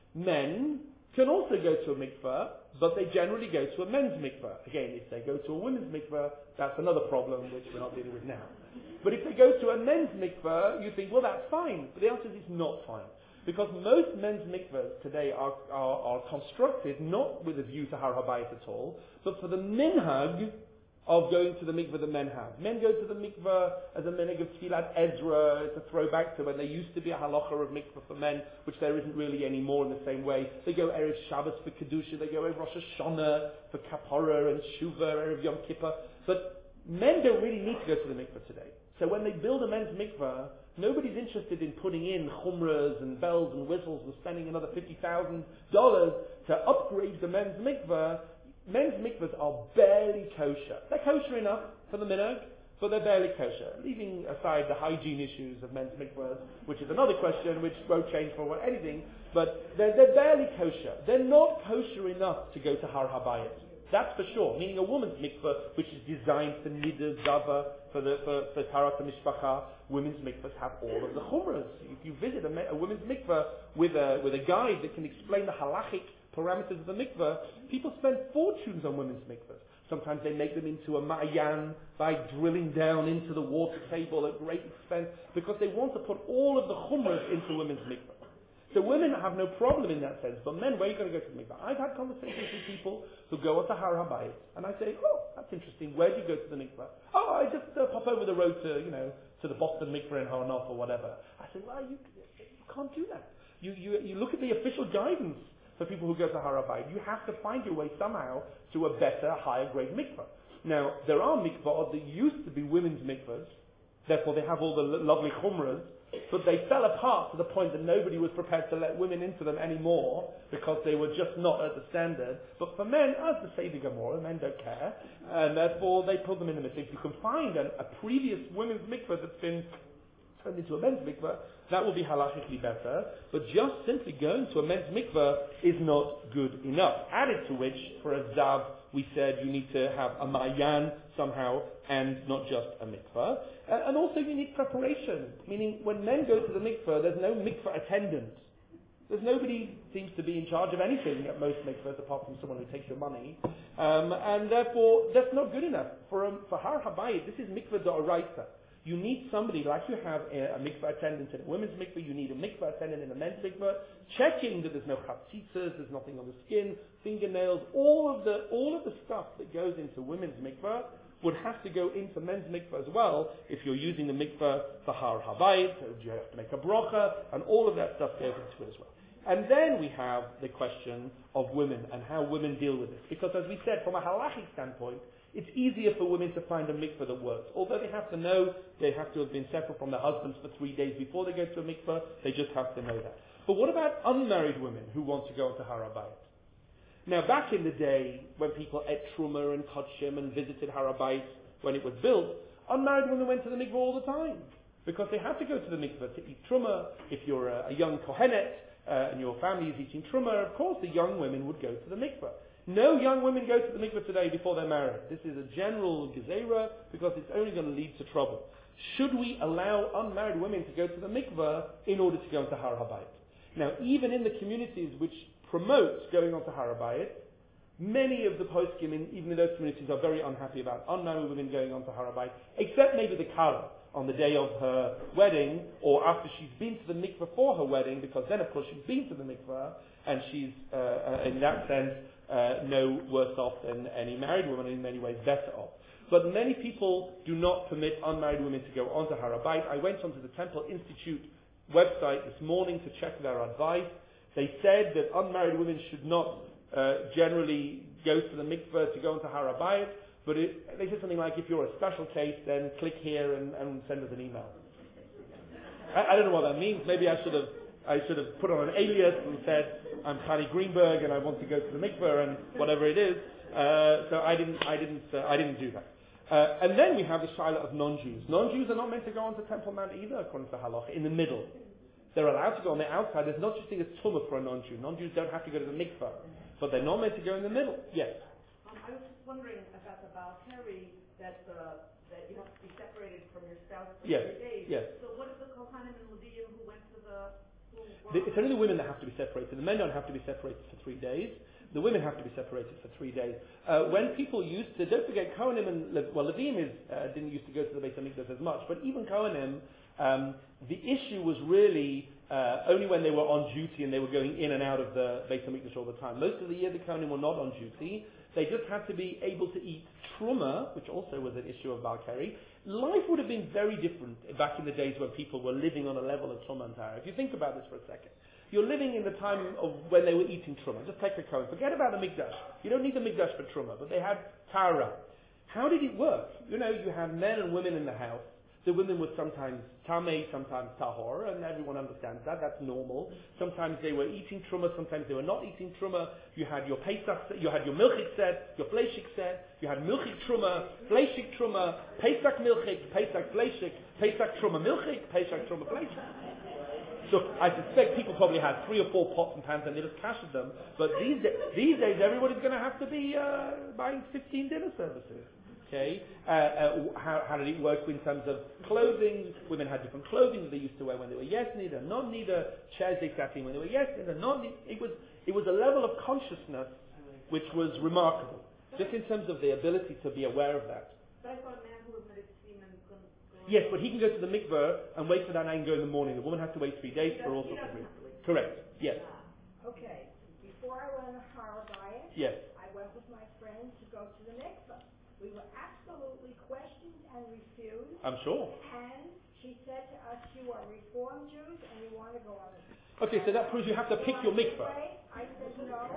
Men can also go to a mikveh, but they generally go to a men's mikveh. Again, if they go to a women's mikveh, that's another problem which we're not dealing with now. But if they go to a men's mikveh, you think, well, that's fine. But the answer is it's not fine. Because most men's mikvehs today are, are, are constructed not with a view to Har HaBayit at all, but for the minhag of going to the mikveh that men have. Men go to the mikveh as a minhag of Tfilat Ezra. It's a throwback to when there used to be a halacha of mikveh for men, which there isn't really anymore in the same way. They go Erev Shabbos for Kedusha, they go Erev Rosh Hashanah for Kapara and Shuvah, Erev Yom Kippur. But men don't really need to go to the mikveh today. So when they build a men's mikveh, nobody's interested in putting in chumras and bells and whistles and spending another fifty thousand dollars to upgrade the men's mikveh. Men's mikvahs are barely kosher. They're kosher enough for the minhag, but they're barely kosher. Leaving aside the hygiene issues of men's mikvahs, which is another question, which won't change for anything, but they're, they're barely kosher. They're not kosher enough to go to Har HaBayit. That's for sure. Meaning a woman's mikvah, which is designed for niddah, zava, for the for, for tarat mishpacha, women's mikvahs have all of the chumras. If you visit a, a women's mikvah with a with a guide that can explain the halachic parameters of the mikveh, people spend fortunes on women's mikvahs. Sometimes they make them into a ma'ayan by drilling down into the water table at great expense because they want to put all of the chumras into women's mikvah. So women have no problem in that sense, but men, where are you going to go to the mikveh? I've had conversations with people who go to Har HaBayit, and I say, oh, that's interesting. Where do you go to the mikveh? Oh, I just uh, pop over the road to, you know, to the Boston mikveh in Harnoff or whatever. I say, well, you, you can't do that. You, you, you look at the official guidance for people who go to Har HaBayit. You have to find your way somehow to a better, higher grade mikveh. Now, there are mikvahs that used to be women's mikvahs, therefore they have all the lo- lovely chumras, but they fell apart to the point that nobody was prepared to let women into them anymore because they were just not at the standard. But for men, as the say the Gemara, men don't care, and therefore they put them in the mikveh. If you can find an, a previous women's mikveh that's been turned into a men's mikveh, that will be halachically better, but just simply going to a men's mikveh is not good enough. Added to which, for a zav, we said you need to have a ma'ayan somehow, and not just a mikveh. Uh, and also you need preparation, meaning when men go to the mikveh, there's no mikveh attendant. There's nobody seems to be in charge of anything at most mikvehs apart from someone who takes your money. Um, and therefore, that's not good enough. For, um, for Har HaBayit, this is mikveh d'oraisa. You need somebody, like you have a, a mikveh attendant in a women's mikveh, you need a mikveh attendant in a men's mikveh, checking that there's no chatzitzas, there's nothing on the skin, fingernails, all of the all of the stuff that goes into women's mikveh would have to go into men's mikveh as well if you're using the mikveh for Har HaBayit, so you have to make a brocha, and all of that stuff goes into it as well. And then we have the question of women and how women deal with this. Because as we said, from a halachic standpoint, it's easier for women to find a mikveh that works. Although they have to know, they have to have been separate from their husbands for three days before they go to a mikveh, they just have to know that. But what about unmarried women who want to go into Har HaBayit? Now, back in the day, when people ate truma and kodshim and visited Har HaBayit when it was built, unmarried women went to the mikveh all the time because they had to go to the mikveh to eat truma. If you're a, a young kohenet uh, and your family is eating truma, of course the young women would go to the mikveh. No young women go to the mikveh today before they're married. This is a general gezerah because it's only going to lead to trouble. Should we allow unmarried women to go to the mikveh in order to go into Har HaBayit? Now, even in the communities which promote going on to Har HaBayit, many of the poskim, in, even in those communities, are very unhappy about unmarried women going on to Har HaBayit, except maybe the Kala on the day of her wedding, or after she's been to the mikveh for her wedding, because then, of course, she's been to the mikveh, and she's, uh, uh, in that sense, uh, no worse off than any married woman, in many ways better off. But many people do not permit unmarried women to go on to Har HaBayit. I went onto the Temple Institute website this morning to check their advice. They said that unmarried women should not uh, generally go to the mikveh to go into Har HaBayit, but it, they said something like, if you're a special case, then click here and, and send us an email. I, I don't know what that means. Maybe I should have I should have put on an alias and said, I'm Tani Greenberg and I want to go to the mikveh and whatever it is. Uh, so I didn't I didn't uh, I didn't do that. Uh, and then we have the shaila of non-Jews. Non-Jews are not meant to go onto Temple Mount either, according to halacha, in the middle. They're allowed to go on the outside. There's not just a tumah for a non-Jew. Non-Jews don't have to go to the mikveh, but they're not meant to go in the middle. Yes? Um, I was just wondering about the Balkari, that uh, that you have to be separated from your spouse for yes. three days. Yes. So what if the Kohanim and Leviim who went to the... the it's only the women that have to be separated. The men don't have to be separated for three days. The women have to be separated for three days. Uh, when people used to, don't forget, Kohanim and, Le, well, Leviim is, uh, didn't used to go to the Beit HaMikdash as much, but even Kohanim, um, the issue was really uh, only when they were on duty and they were going in and out of the Beit HaMikdash all the time. Most of the year the Kohanim were not on duty. They just had to be able to eat truma, which also was an issue of Balkari. Life would have been very different back in the days when people were living on a level of truma and tara. If you think about this for a second. You're living in the time of when they were eating truma. Just take the Kohen. Forget about the Mikdash. You don't need the Mikdash for truma, but they had tara. How did it work? You know, you had men and women in the house. The women were sometimes tamei, sometimes tahor, and everyone understands that. That's normal. Sometimes they were eating truma, sometimes they were not eating truma. You had your Pesach, you had your milchik set, your fleshik set. You had milchik truma, fleshik truma, Pesach milchik, Pesach fleshik, Pesach truma milchik, Pesach truma fleshik. So I suspect people probably had three or four pots and pans and they just cashed them. But these, da- these days, everybody's going to have to be uh, buying fifteen dinner services. Okay, uh, uh, how, how did it work in terms of clothing? Women had different clothing that they used to wear when they were yes neither, non neither. Chairs they sat in when they were yes neither, non neither. It was it was a level of consciousness which was remarkable, just in terms of the ability to be aware of that. But I thought a man who was married to semen couldn't go. Yes, but he can go to the mikveh and wait for that night and go in the morning. The woman has to wait three days for all sorts of reasons. Correct. Yes. Ah, okay. Before I went on Har HaBayit, Yes. I went with my friend to go to the mikveh. We were absolutely questioned and refused. I'm sure. And she said to us, "You are Reform Jews and you want to go on." Okay, so that proves you have to pick your mikveh. I said, "No,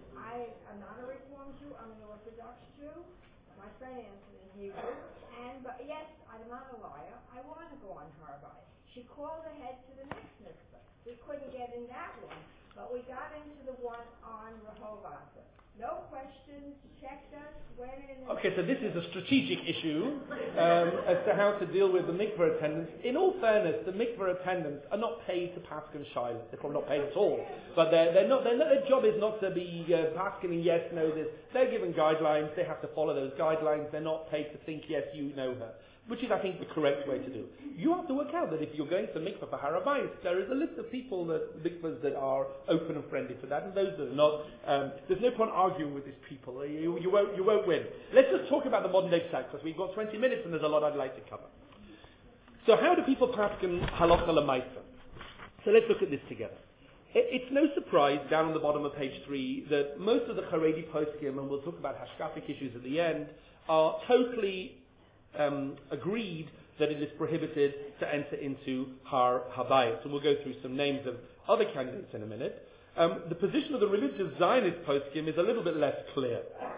I am not a Reform Jew. I'm an Orthodox Jew." My friend answered in Hebrew, and but yes, I'm not a liar. I want to go on Har HaBayit. She called ahead to the next mikveh. We couldn't get in that one, but we got into the one on Rehovot. No questions, checked us, went in. Okay, so this is a strategic issue um, as to how to deal with the mikveh attendants. In all fairness, the mikveh attendants are not paid to paskin shilas. They're probably not paid at all. But they're, they're not, they're not, their job is not to be uh, paskin yes, no, this. They're given guidelines. They have to follow those guidelines. They're not paid to think yes, you know her. Which is, I think, the correct way to do. You have to work out that if you're going to the mikveh for Har HaBayit, there is a list of people, that mikvehs that are open and friendly for that, and those that are not. Um, there's no point arguing with these people. You, you, won't, you won't win. Let's just talk about the modern day psak, because we've got twenty minutes and there's a lot I'd like to cover. So how do people paskin halacha l'maisa? So let's look at this together. It, it's no surprise, down on the bottom of page three, that most of the Haredi poskim, and we'll talk about hashkafic issues at the end, are totally Um, agreed that it is prohibited to enter into Har HaBayit. So we'll go through some names of other candidates in a minute. Um, the position of the religious Zionist poskim is a little bit less clear.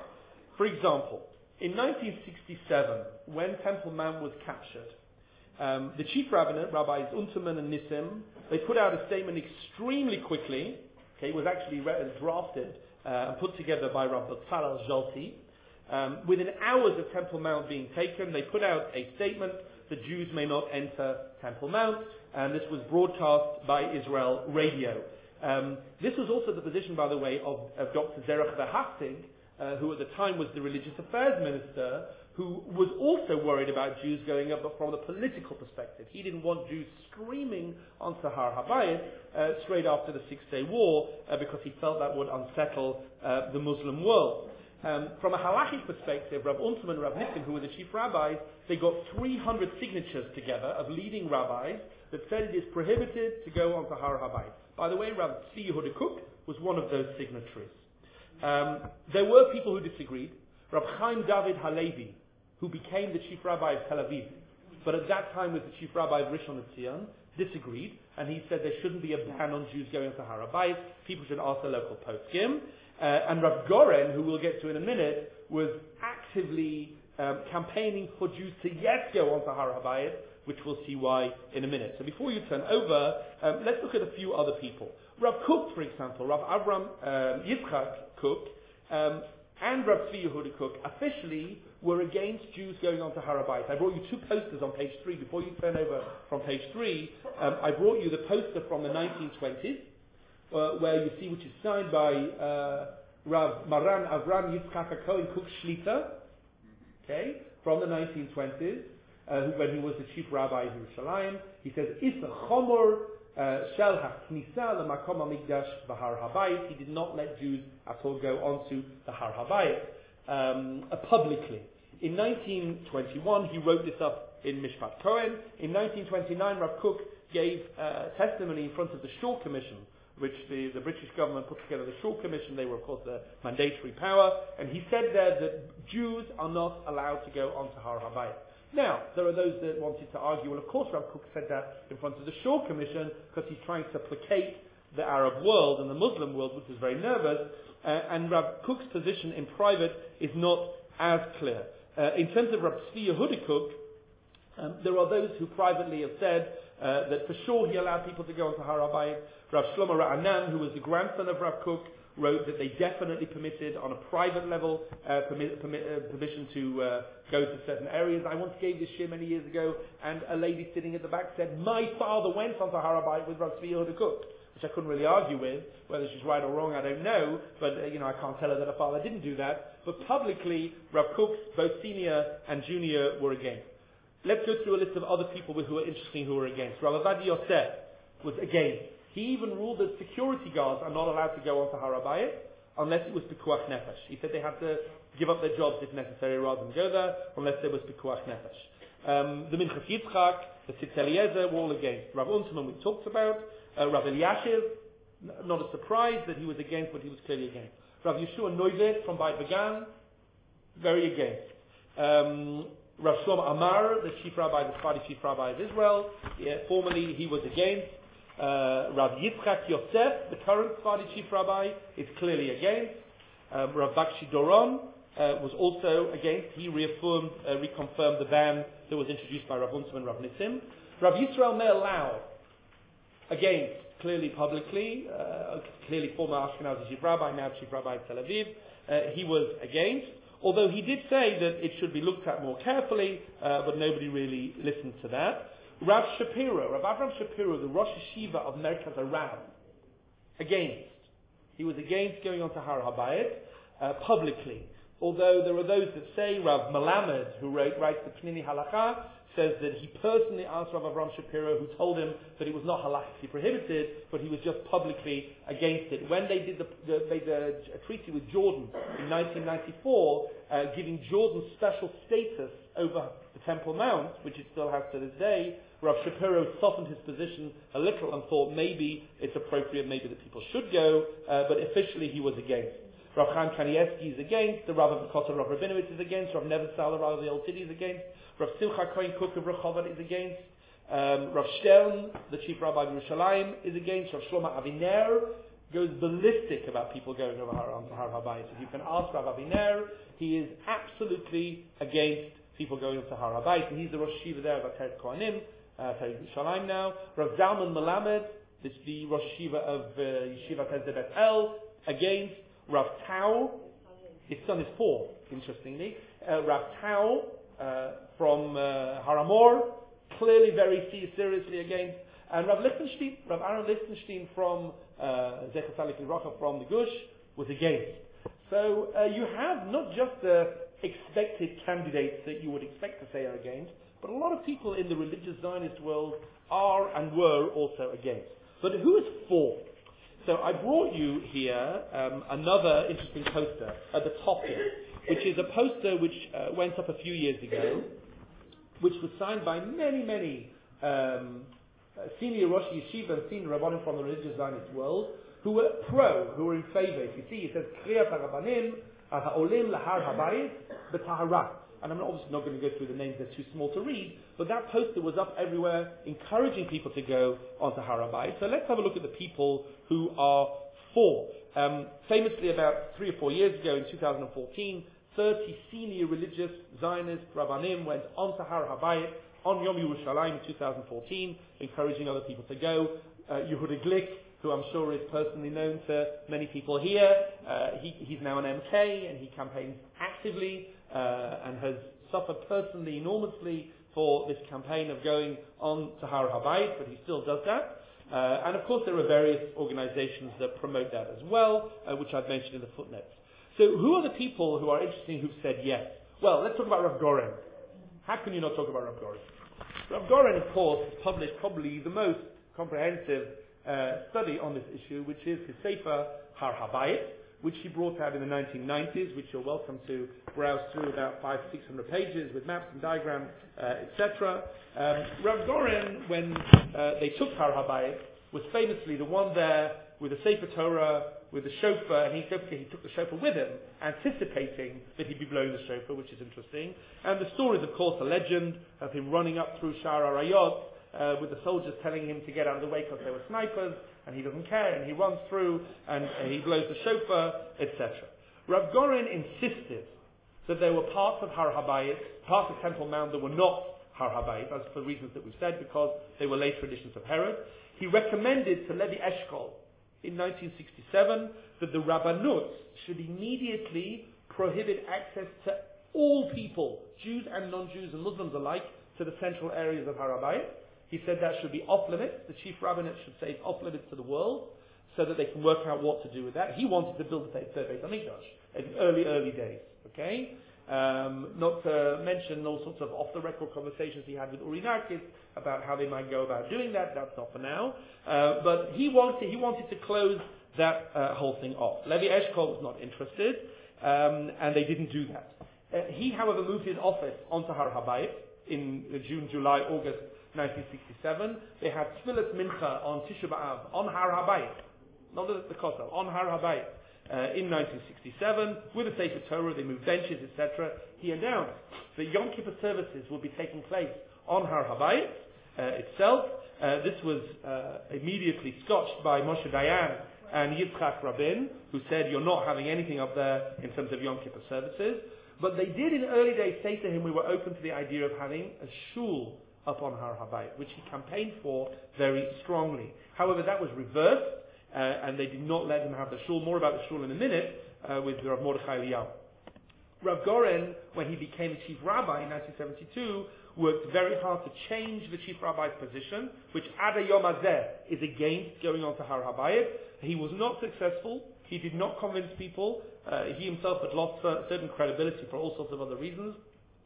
For example, in nineteen sixty-seven, when Temple Mount was captured, um, the chief rabbinate, Rabbis Unterman and Nissim, they put out a statement extremely quickly. Okay, it was actually re- drafted uh, and put together by Rabbi Tzalal Zolti. Um, within hours of Temple Mount being taken, they put out a statement: the Jews may not enter Temple Mount, and this was broadcast by Israel Radio. Um, this was also the position, by the way, of, of Doctor Zerach Verhaftig, uh, who at the time was the religious affairs minister, who was also worried about Jews going up, but from the political perspective. He didn't want Jews screaming on Har HaBayit uh, straight after the Six-Day War, uh, because he felt that would unsettle uh, the Muslim world. Um, from a halachic perspective, Rav Unterman and Rav Nissim, who were the chief rabbis, they got three hundred signatures together of leading rabbis that said it is prohibited to go onto Har HaBayit. By the way, Rav Tzvi Yehuda Kook was one of those signatories. Um, there were people who disagreed. Rav Chaim David Halevi, who became the chief rabbi of Tel Aviv, but at that time was the chief rabbi of Rishon LeZion, disagreed, and he said there shouldn't be a ban on Jews going to Har HaBayit. People should ask the local poskim. Uh, and Rav Goren, who we'll get to in a minute, was actively um, campaigning for Jews to yes go onto Har HaBayit, which we'll see why in a minute. So before you turn over, um, let's look at a few other people. Rav Kook, for example, Rav Avram um, Yitzchak Kook, um, and Rav Tzvi Yehuda Kook officially were against Jews going on to Har HaBayit. I brought you two posters on page three. Before you turn over from page three, um, I brought you the poster from the nineteen twenties, uh, where you see, which is signed by uh, Rav Maran Avram Yitzchak HaKohen Kook Shlita, okay, from the nineteen twenties, uh, when he was the chief rabbi of Yerushalayim. He says, Isa Chomor Shel HaKnisa L'Makom HaMikdash V'Har HaBayit. He did not let Jews at all go onto the Har HaBayit um, uh, publicly. In nineteen twenty-one, he wrote this up in Mishpat Cohen. In nineteen twenty-nine, Rav Kook gave uh, testimony in front of the Shul Commission, which the, the British government put together. The Shul Commission, they were of course the mandatory power, and he said there that Jews are not allowed to go onto Har HaBayit. Now, there are those that wanted to argue, well, of course Rav Kook said that in front of the Shul Commission because he's trying to placate the Arab world and the Muslim world, which is very nervous, uh, and Rav Kook's position in private is not as clear. Uh, in terms of Rav Tzvi Yehuda Kook, um, there are those who privately have said uh, that for sure he allowed people to go onto Har HaBayit. Rav Shlomo Ra'anan, who was the grandson of Rav Kook, wrote that they definitely permitted on a private level uh, permit, permit, uh, permission to uh, go to certain areas. I once gave this shir many years ago, and a lady sitting at the back said, my father went onto Har HaBayit with Rav Tzvi Yehuda Kook, which I couldn't really argue with. Whether she's right or wrong, I don't know, but uh, you know, I can't tell her that her father didn't do that. But publicly, Rav Kook, both senior and junior, were against. Let's go through a list of other people who are interesting who were against. Rav Avad Yosef was against. He even ruled that security guards are not allowed to go onto Har HaBayit unless it was Pikuach Nefesh. He said they have to give up their jobs if necessary rather than go there unless there was Pikuach Nefesh. Um, the Minchas Yitzchak, the Tzitz Eliezer were all against. Rav Unterman we talked about. Uh, Rav Eliashiv, not a surprise that he was against, but he was clearly against. Rav Yeshua Noivet from Beit Began, very against. Um, Rav Shlomo Amar, the chief rabbi, the Sephardi chief rabbi of Israel, yeah, formerly he was against. Uh, Rav Yitzchak Yosef, the current Sephardi chief rabbi, is clearly against. Um, Rav Bakshi Doron uh, was also against. He reaffirmed, uh, reconfirmed the ban that was introduced by Rav Unterman and Rav Nissim. Rav Yisrael Meir Lau, against, clearly publicly, uh, clearly former Ashkenazi chief rabbi, now chief rabbi of Tel Aviv. Uh, he was against, although he did say that it should be looked at more carefully, uh, but nobody really listened to that. Rav Shapiro, Rav Avram Shapiro, the Rosh Yeshiva of Merkaz Aram, against. He was against going on to Har HaBayit uh, publicly. Although there are those that say, Rav Melamed, who wrote, writes the Pnini Halacha, says that he personally asked Rav Avram Shapiro, who told him that it was not halachically prohibited, but he was just publicly against it. When they did the, the, made the, a treaty with Jordan in nineteen ninety-four, uh, giving Jordan special status over the Temple Mount, which it still has to this day, Rav Shapiro softened his position a little and thought maybe it's appropriate, maybe that people should go, uh, but officially he was against. Rav Chaim Kanievsky is against, the Rav of Kotel, Rav Rabinowitz is against, Rav Neversal, the Rav of the Old City is against, Rav Simcha Kohen Kook of Rehovot is against, um, Rav Stern, the chief rabbi of Yerushalayim, is against, Rav Shlomo Aviner, goes ballistic about people going over Har, onto Har HaBayit. If you can ask Rav Aviner, he is absolutely against people going onto Har HaBayit, and he's the Rosh Yeshiva there of Ateret Kohanim, uh, Shalim now. Rav Zalman Melamed, this is the Rosh Yeshiva of uh, Yeshiva Hesed Bet El, against Rav Tau. His son is four, interestingly. Uh, Rav Tau uh, from uh, Haramor, clearly very seriously against. And Rav Lichtenstein, Rav Aaron Lichtenstein from Zecher Tzaddik Livracha from the Gush was against. So uh, you have not just the expected candidates that you would expect to say are against, but a lot of people in the religious Zionist world are and were also against. But who is for? So I brought you here um, another interesting poster at the top here, which is a poster which uh, went up a few years ago, which was signed by many, many um, uh, senior Rosh Yeshiva and senior Rabbanim from the religious Zionist world, who were pro, who were in favor. If you see, it says, Kriyat HaRabbanim HaOlim Lahar HaBayit B'Tahara. And I'm obviously not going to go through the names, they're too small to read, but that poster was up everywhere, encouraging people to go onto Har HaBayit. So let's have a look at the people who are for. Um, famously, about three or four years ago, in two thousand fourteen, thirty senior religious Zionist Rabbanim went onto Har HaBayit on Yom Yerushalayim in two thousand fourteen, encouraging other people to go. Uh, Yehuda Glick, who I'm sure is personally known to many people here, uh, he, he's now an M K and he campaigns actively uh, and has suffered personally enormously for this campaign of going on to Har HaBayit, but he still does that. Uh, and of course there are various organizations that promote that as well, uh, which I've mentioned in the footnotes. So who are the people who are interesting who've said yes? Well, let's talk about Rav Goren. How can you not talk about Rav Goren? Rav Goren, of course, has published probably the most comprehensive uh, study on this issue, which is his Sefer Har HaBayit, which he brought out in the nineteen nineties, which you're welcome to browse through, about five, six hundred pages with maps and diagrams, uh, et cetera. Um, Rav Goren, when uh, they took Har HaBayit, was famously the one there with the Sefer Torah, with the shofar, and he took, he took the shofar with him, anticipating that he'd be blowing the shofar, which is interesting. And the story is, of course, a legend of him running up through Shar HaRayot, Uh, with the soldiers telling him to get out of the way because they were snipers, and he doesn't care, and he runs through, and uh, he blows the shofar, et cetera. Rav Goren insisted that there were parts of Har HaBayit, parts of Temple Mount that were not Har HaBayit, as for reasons that we've said, because they were late traditions of Herod. He recommended to Levi Eshkol in nineteen sixty-seven that the Rabbanut should immediately prohibit access to all people, Jews and non-Jews and Muslims alike, to the central areas of Har HaBayit. He said that should be off limits. The chief rabbinate should say it's off limits to the world, so that they can work out what to do with that. He wanted to build the third Beit HaMikdash in early, early days. Okay, um, not to mention all sorts of off-the-record conversations he had with Uri Narkis about how they might go about doing that. That's not for now. Uh, but he wanted he wanted to close that uh, whole thing off. Levi Eshkol was not interested, um, and they didn't do that. Uh, he, however, moved his office onto Har HaBayit in uh, June, July, August nineteen sixty-seven. They had Tfilas Mincha on Tisha B'Av on Har HaBayit, not the, the Kotel, on Har HaBayit uh, in nineteen sixty-seven with the Sefer Torah. They moved benches, et cetera. He announced that Yom Kippur services will be taking place on Har HaBayit uh, itself. Uh, this was uh, immediately scotched by Moshe Dayan and Yitzchak Rabin, who said, "You're not having anything up there in terms of Yom Kippur services." But they did in early days say to him, we were open to the idea of having a shul up on Har HaBayit, which he campaigned for very strongly. However, that was reversed, uh, and they did not let him have the shul. More about the shul in a minute, uh, with Rav Mordechai Eliyahu. Rav Goren, when he became the chief rabbi in nineteen seventy-two, worked very hard to change the chief rabbi's position, which Ad Hayom Hazeh is against going on to Har HaBayit. He was not successful. He did not convince people. Uh, he himself had lost certain credibility for all sorts of other reasons.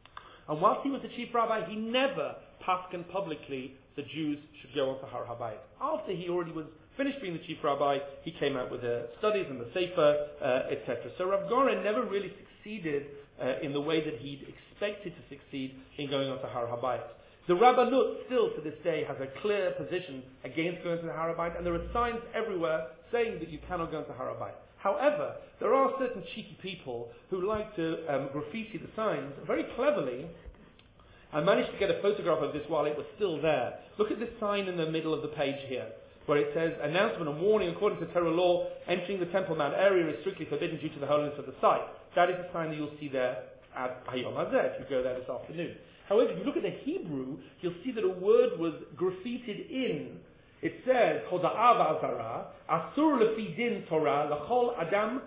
And whilst he was the chief rabbi, he never paskened publicly the Jews should go on to Har HaBayit. After he already was finished being the chief rabbi, he came out with the studies and the Sefer, uh, et cetera. So Rav Goren never really succeeded uh, in the way that he'd expected to succeed in going on to Har HaBayit. The Rabbanut still to this day has a clear position against going to the Har HaBayit, and there are signs everywhere saying that you cannot go into Har HaBayit. However, there are certain cheeky people who like to um, graffiti the signs very cleverly. I managed to get a photograph of this while it was still there. Look at this sign in the middle of the page here. where it says, announcement and warning according to Torah law, entering the Temple Mount area is strictly forbidden due to the holiness of the site. That is a sign that you'll see there at Hayom Hazeh, if you go there this afternoon. However, if you look at the Hebrew, you'll see that a word was graffitied in. It says, Hoda'ava Azara, Asur lefi din Torah, L'chol Adam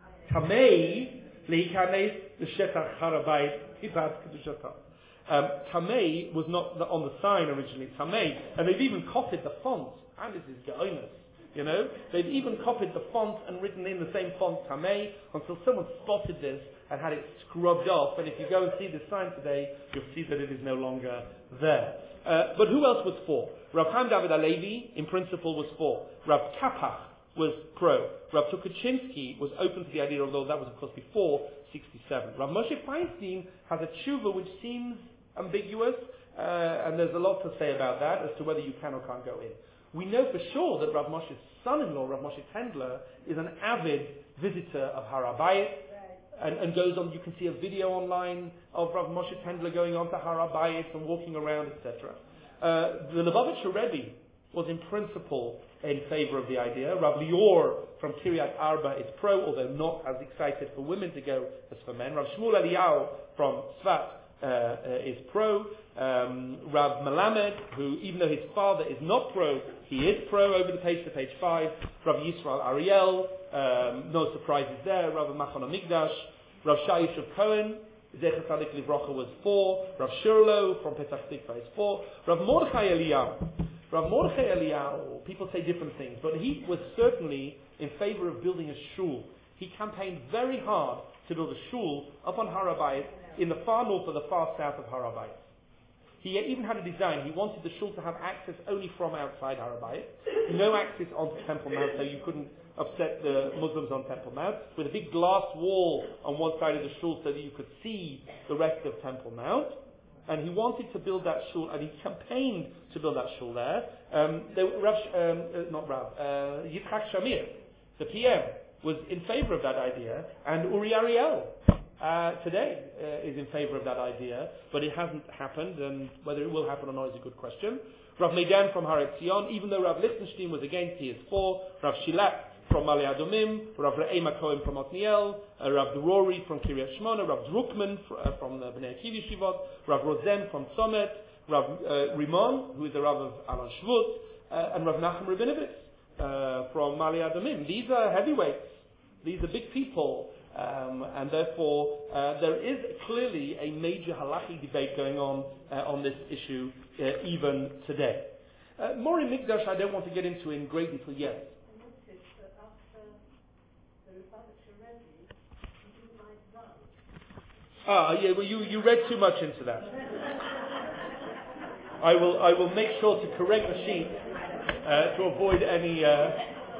Tamei, Leikanes, L'shetach Harabayit, Hibat Kedushatam. Um, Tamei was not the, on the sign originally, Tamei, and they've even copied the font, and this is Geonis, you know, they've even copied the font and written in the same font, Tamei, until someone spotted this and had it scrubbed off, and if you go and see the sign today, you'll see that it is no longer there. Uh, but who else was for? Rav Chaim David Halevi, in principle, was for. Rav Kapach was pro. Rav Tukachinsky was open to the idea, although that was, of course, before sixty-seven. Rav Moshe Feinstein has a tshuva which seems ambiguous, uh, and there's a lot to say about that as to whether you can or can't go in. We know for sure that Rav Moshe's son-in-law, Rav Moshe Tendler, is an avid visitor of Har HaBayit, and, and goes on. You can see a video online of Rav Moshe Tendler going on to Har HaBayit and walking around, et cetera. Uh, the Lubavitcher Rebbe was in principle in favor of the idea. Rav Lior from Kiryat Arba is pro, although not as excited for women to go as for men. Rav Shmuel Eliyahu from Tzfat Uh, uh, is pro. Um, Rav Melamed, who even though his father is not pro, he is pro. Over the page to page five. Rav Yisrael Ariel, um, no surprises there. Rav Machon Amigdash, Rav Shaish of Cohen, Zecher Tzadik Livrocha was four. Rav Shurlo from Petach Tikva is four. Rav Mordechai Eliyahu, Rav Mordechai Eliyahu, people say different things, but he was certainly in favor of building a shul. He campaigned very hard to build a shul up on Har HaBayit in the far north or the far south of Har HaBayit. He even had a design. He wanted the shul to have access only from outside Har HaBayit. No access onto Temple Mount, so you couldn't upset the Muslims on Temple Mount. With a big glass wall on one side of the shul so that you could see the rest of Temple Mount. And he wanted to build that shul, and he campaigned to build that shul there. Um, there Rav, um, uh, not Rav, uh, Yitzchak Shamir, the P M, was in favor of that idea, and Uri Ariel uh, today uh, is in favor of that idea, but it hasn't happened, and whether it will happen or not is a good question. Rav Meidan from Har Etzion, even though Rav Lichtenstein was against, he is for. Rav Shilak from Male Adumim, Rav Re'ema Cohen from Otniel, uh, Rav Drori from Kiryat Shmona, Rav Drukman fr- uh, from the Bnei Akiva Yeshivot, Rav Rosen from Somet, Rav uh, Rimon, who is the Rav of Alon Shvut, uh, and Rav Nachum Rabinovitz uh, from Male Adumim. These are heavyweights. These are big people, um, and therefore uh, there is clearly a major halachic debate going on uh, on this issue uh, even today. Uh, more in Mikdash, I don't want to get into in great detail yet. Ah, yeah. Well, you, you read too much into that. I will I will make sure to correct the sheet uh, to avoid any. Uh,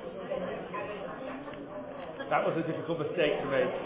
That was a difficult mistake to make.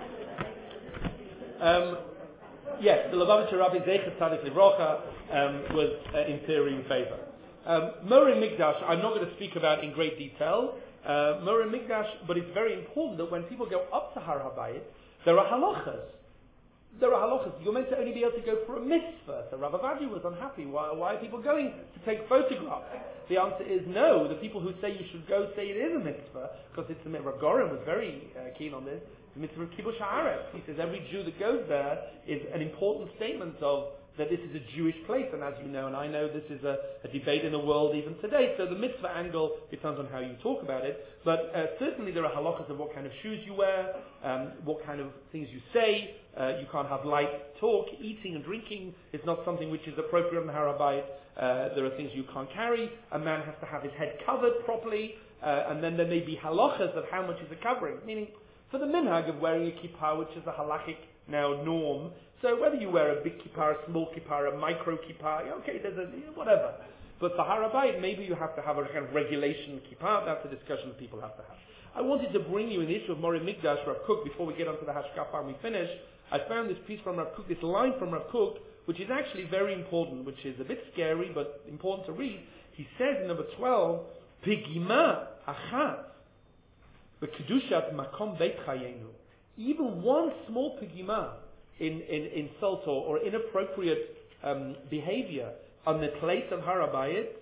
Um, yes, the Lubavitcher Rabbi Zecher Tzadik Livrocha um, was uh, in theory in favor. Um, Mor Mikdash, I'm not going to speak about in great detail. Uh, Mor Mikdash, but it's very important that when people go up to Har HaBayit, there are halachas. There are halachas. You're meant to only be able to go for a mitzvah. So Rav Avadi was unhappy. Why, why are people going to take photographs? The answer is no. The people who say you should go say it is a mitzvah, because it's a mitzvah. Rav Goren was very uh, keen on this. The mitzvah of Kibush Haaretz. He says every Jew that goes there is an important statement of that this is a Jewish place, and as you know, and I know, this is a, a debate in the world even today. So the mitzvah angle depends on how you talk about it, but uh, certainly there are halachas of what kind of shoes you wear, um, what kind of things you say. Uh, you can't have light talk. Eating and drinking is not something which is appropriate on Har HaBayit. Uh, there are things you can't carry. A man has to have his head covered properly, uh, and then there may be halachas of how much is a covering, meaning for the minhag of wearing a kippah, which is a halachic now norm. So whether you wear a big kippah, a small kippah, a micro kippah, okay, there's a whatever. But for Har HaBayit, maybe you have to have a kind of regulation kippah. That's a discussion that people have to have. I wanted to bring you an issue of Mor Mikdash, Rav Kook, before we get onto the Hashkafa and we finish. I found this piece from Rav Kook, this line from Rav Kook, which is actually very important, which is a bit scary, but important to read. He says in number twelve, Pegima achat, v'kedushat makom beit chayenu. Even one small pegima in, in insult or, or inappropriate um, behavior on the place of Har HaBayit,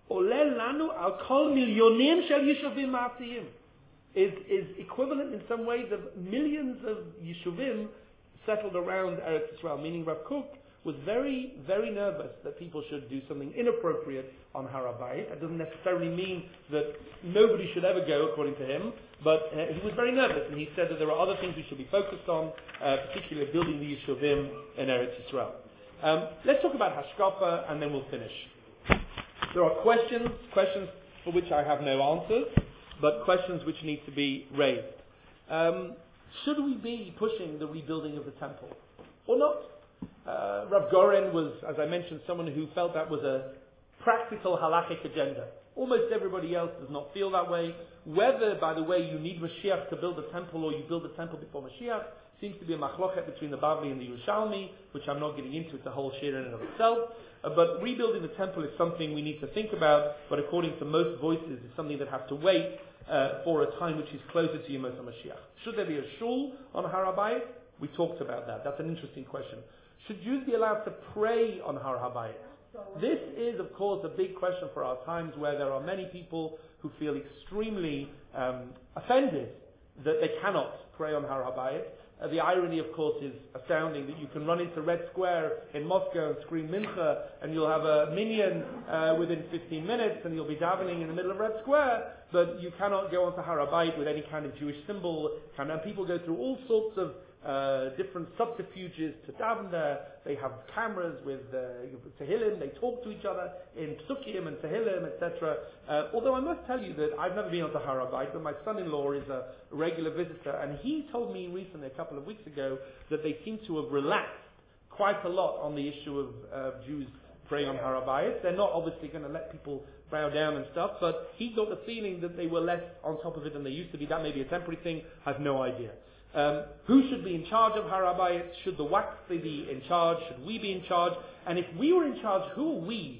Olel lanu al kol milyonim shel yishuvim ma'asiyim. Is, is equivalent in some ways of millions of yishuvim settled around Eretz Yisrael, meaning Rav Kook was very, very nervous that people should do something inappropriate on Har HaBayit. That doesn't necessarily mean that nobody should ever go, according to him, but uh, he was very nervous, and he said that there are other things we should be focused on, uh, particularly building the Yeshuvim in Eretz Yisrael. Um, let's talk about Hashkafa, and then we'll finish. There are questions, questions for which I have no answers, but questions which need to be raised. Um, should we be pushing the rebuilding of the temple, or not? Uh, Rav Goren was, as I mentioned, someone who felt that was a practical halachic agenda. Almost everybody else does not feel that way. Whether, by the way, you need Mashiach to build a temple or you build a temple before Mashiach seems to be a machlochet between the Bavli and the Yerushalmi, which I'm not getting into. It's a whole shir in and of itself. Uh, but rebuilding the temple is something we need to think about, but according to most voices, is something that has to wait uh, for a time which is closer to Yemos HaMashiach. Should there be a shul on Har HaBayit? We talked about that. That's an interesting question. Should Jews be allowed to pray on Har HaBayit? This is, of course, a big question for our times, where there are many people who feel extremely um, offended that they cannot pray on Har HaBayit. Uh, the irony, of course, is astounding that you can run into Red Square in Moscow and scream Mincha, and you'll have a minyan uh, within fifteen minutes, and you'll be davening in the middle of Red Square, but you cannot go onto Har HaBayit with any kind of Jewish symbol. And people go through all sorts of Uh, different subterfuges to daven there. They have cameras with uh, Tehillim. They talk to each other in Psukim and Tehillim, et cetera. Uh, although I must tell you that I've never been on Har HaBayit, but my son-in-law is a regular visitor, and he told me recently, a couple of weeks ago, that they seem to have relaxed quite a lot on the issue of uh, Jews praying on Har HaBayit. They're not obviously going to let people bow down and stuff, but he got the feeling that they were less on top of it than they used to be. That may be a temporary thing. I have no idea. Um, who should be in charge of Har HaBayit? Should the Waqf be in charge? Should we be in charge? And if we were in charge, who are we?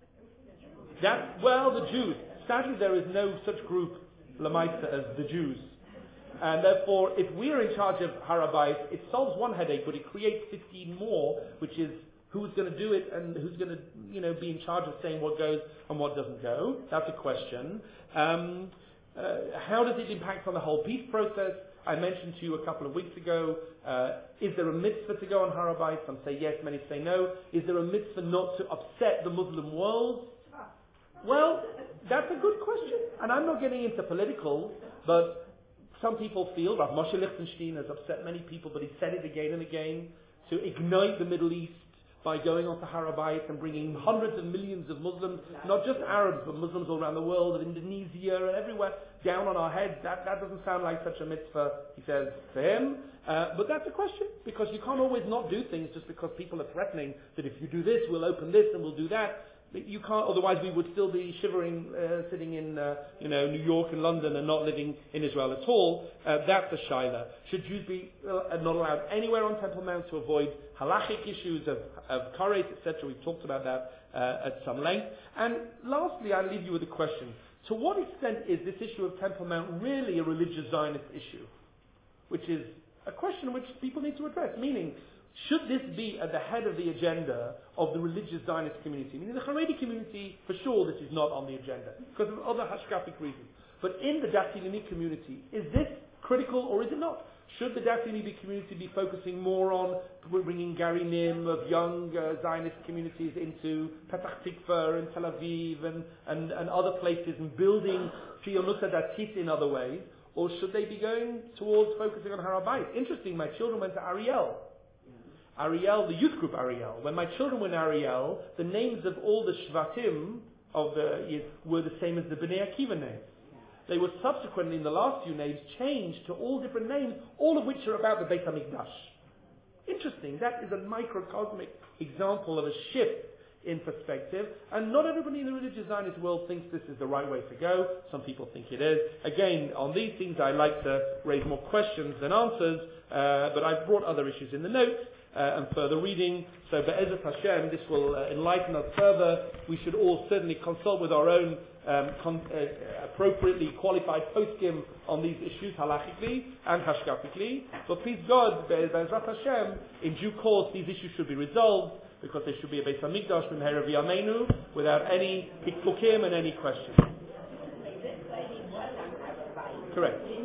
That, well, the Jews. Sadly, there is no such group, Lamaisa, as the Jews. And therefore, if we are in charge of Har HaBayit, it solves one headache, but it creates fifteen more, which is who's going to do it and who's going to, you know, be in charge of saying what goes and what doesn't go. That's a question. Um, uh, how does it impact on the whole peace process? I mentioned to you a couple of weeks ago, uh, is there a mitzvah to go on Har HaBayit? Some say yes, many say no. Is there a mitzvah not to upset the Muslim world? Well, that's a good question. And I'm not getting into political, but some people feel, Rav Moshe Lichtenstein has upset many people, but he said it again and again, to ignite the Middle East by going onto Har HaBayit and bringing hundreds of millions of Muslims, not just Arabs, but Muslims all around the world, and Indonesia and everywhere, down on our heads. That, that doesn't sound like such a mitzvah, he says, to him. Uh, but that's a question, because you can't always not do things just because people are threatening that if you do this, we'll open this and we'll do that. You can't, otherwise we would still be shivering, uh, sitting in, uh, you know, New York and London and not living in Israel at all. Uh, that's a shaila. Should Jews be uh, not allowed anywhere on Temple Mount to avoid halachic issues of, of karet, et cetera? We've talked about that uh, at some length. And lastly, I leave you with a question. To what extent is this issue of Temple Mount really a religious Zionist issue? Which is a question which people need to address, meaning, should this be at the head of the agenda of the religious Zionist community? Meaning the Haredi community, for sure, this is not on the agenda, because of other hashkafic reasons. But in the Dati Leumi community, is this critical or is it not? Should the Dati Leumi community be focusing more on bringing Garinim of young uh, Zionist communities into Petach Tikva and Tel Aviv and, and, and other places and building Tzionut Datit in other ways? Or should they be going towards focusing on Har HaBayit? Interesting, my children went to Ariel. Ariel, the youth group Ariel. When my children were in Ariel, the names of all the Shvatim of the were the same as the Bnei Akiva names. They were subsequently, in the last few names, changed to all different names, all of which are about the Beit HaMikdash. Interesting. That is a microcosmic example of a shift in perspective, and not everybody in the religious Zionist world thinks this is the right way to go. Some people think it is. Again, on these things I like to raise more questions than answers, uh, but I've brought other issues in the notes. Uh, and further reading. So Be'ezrat Hashem, this will uh, enlighten us further. We should all certainly consult with our own um, con- uh, appropriately qualified poskim on these issues, halachically and hashkafically. But please God, Be'ezrat Hashem, in due course these issues should be resolved. because there should be a Beis Hamikdash b'meira v'yameinu without any pikpukim and any questions. Correct.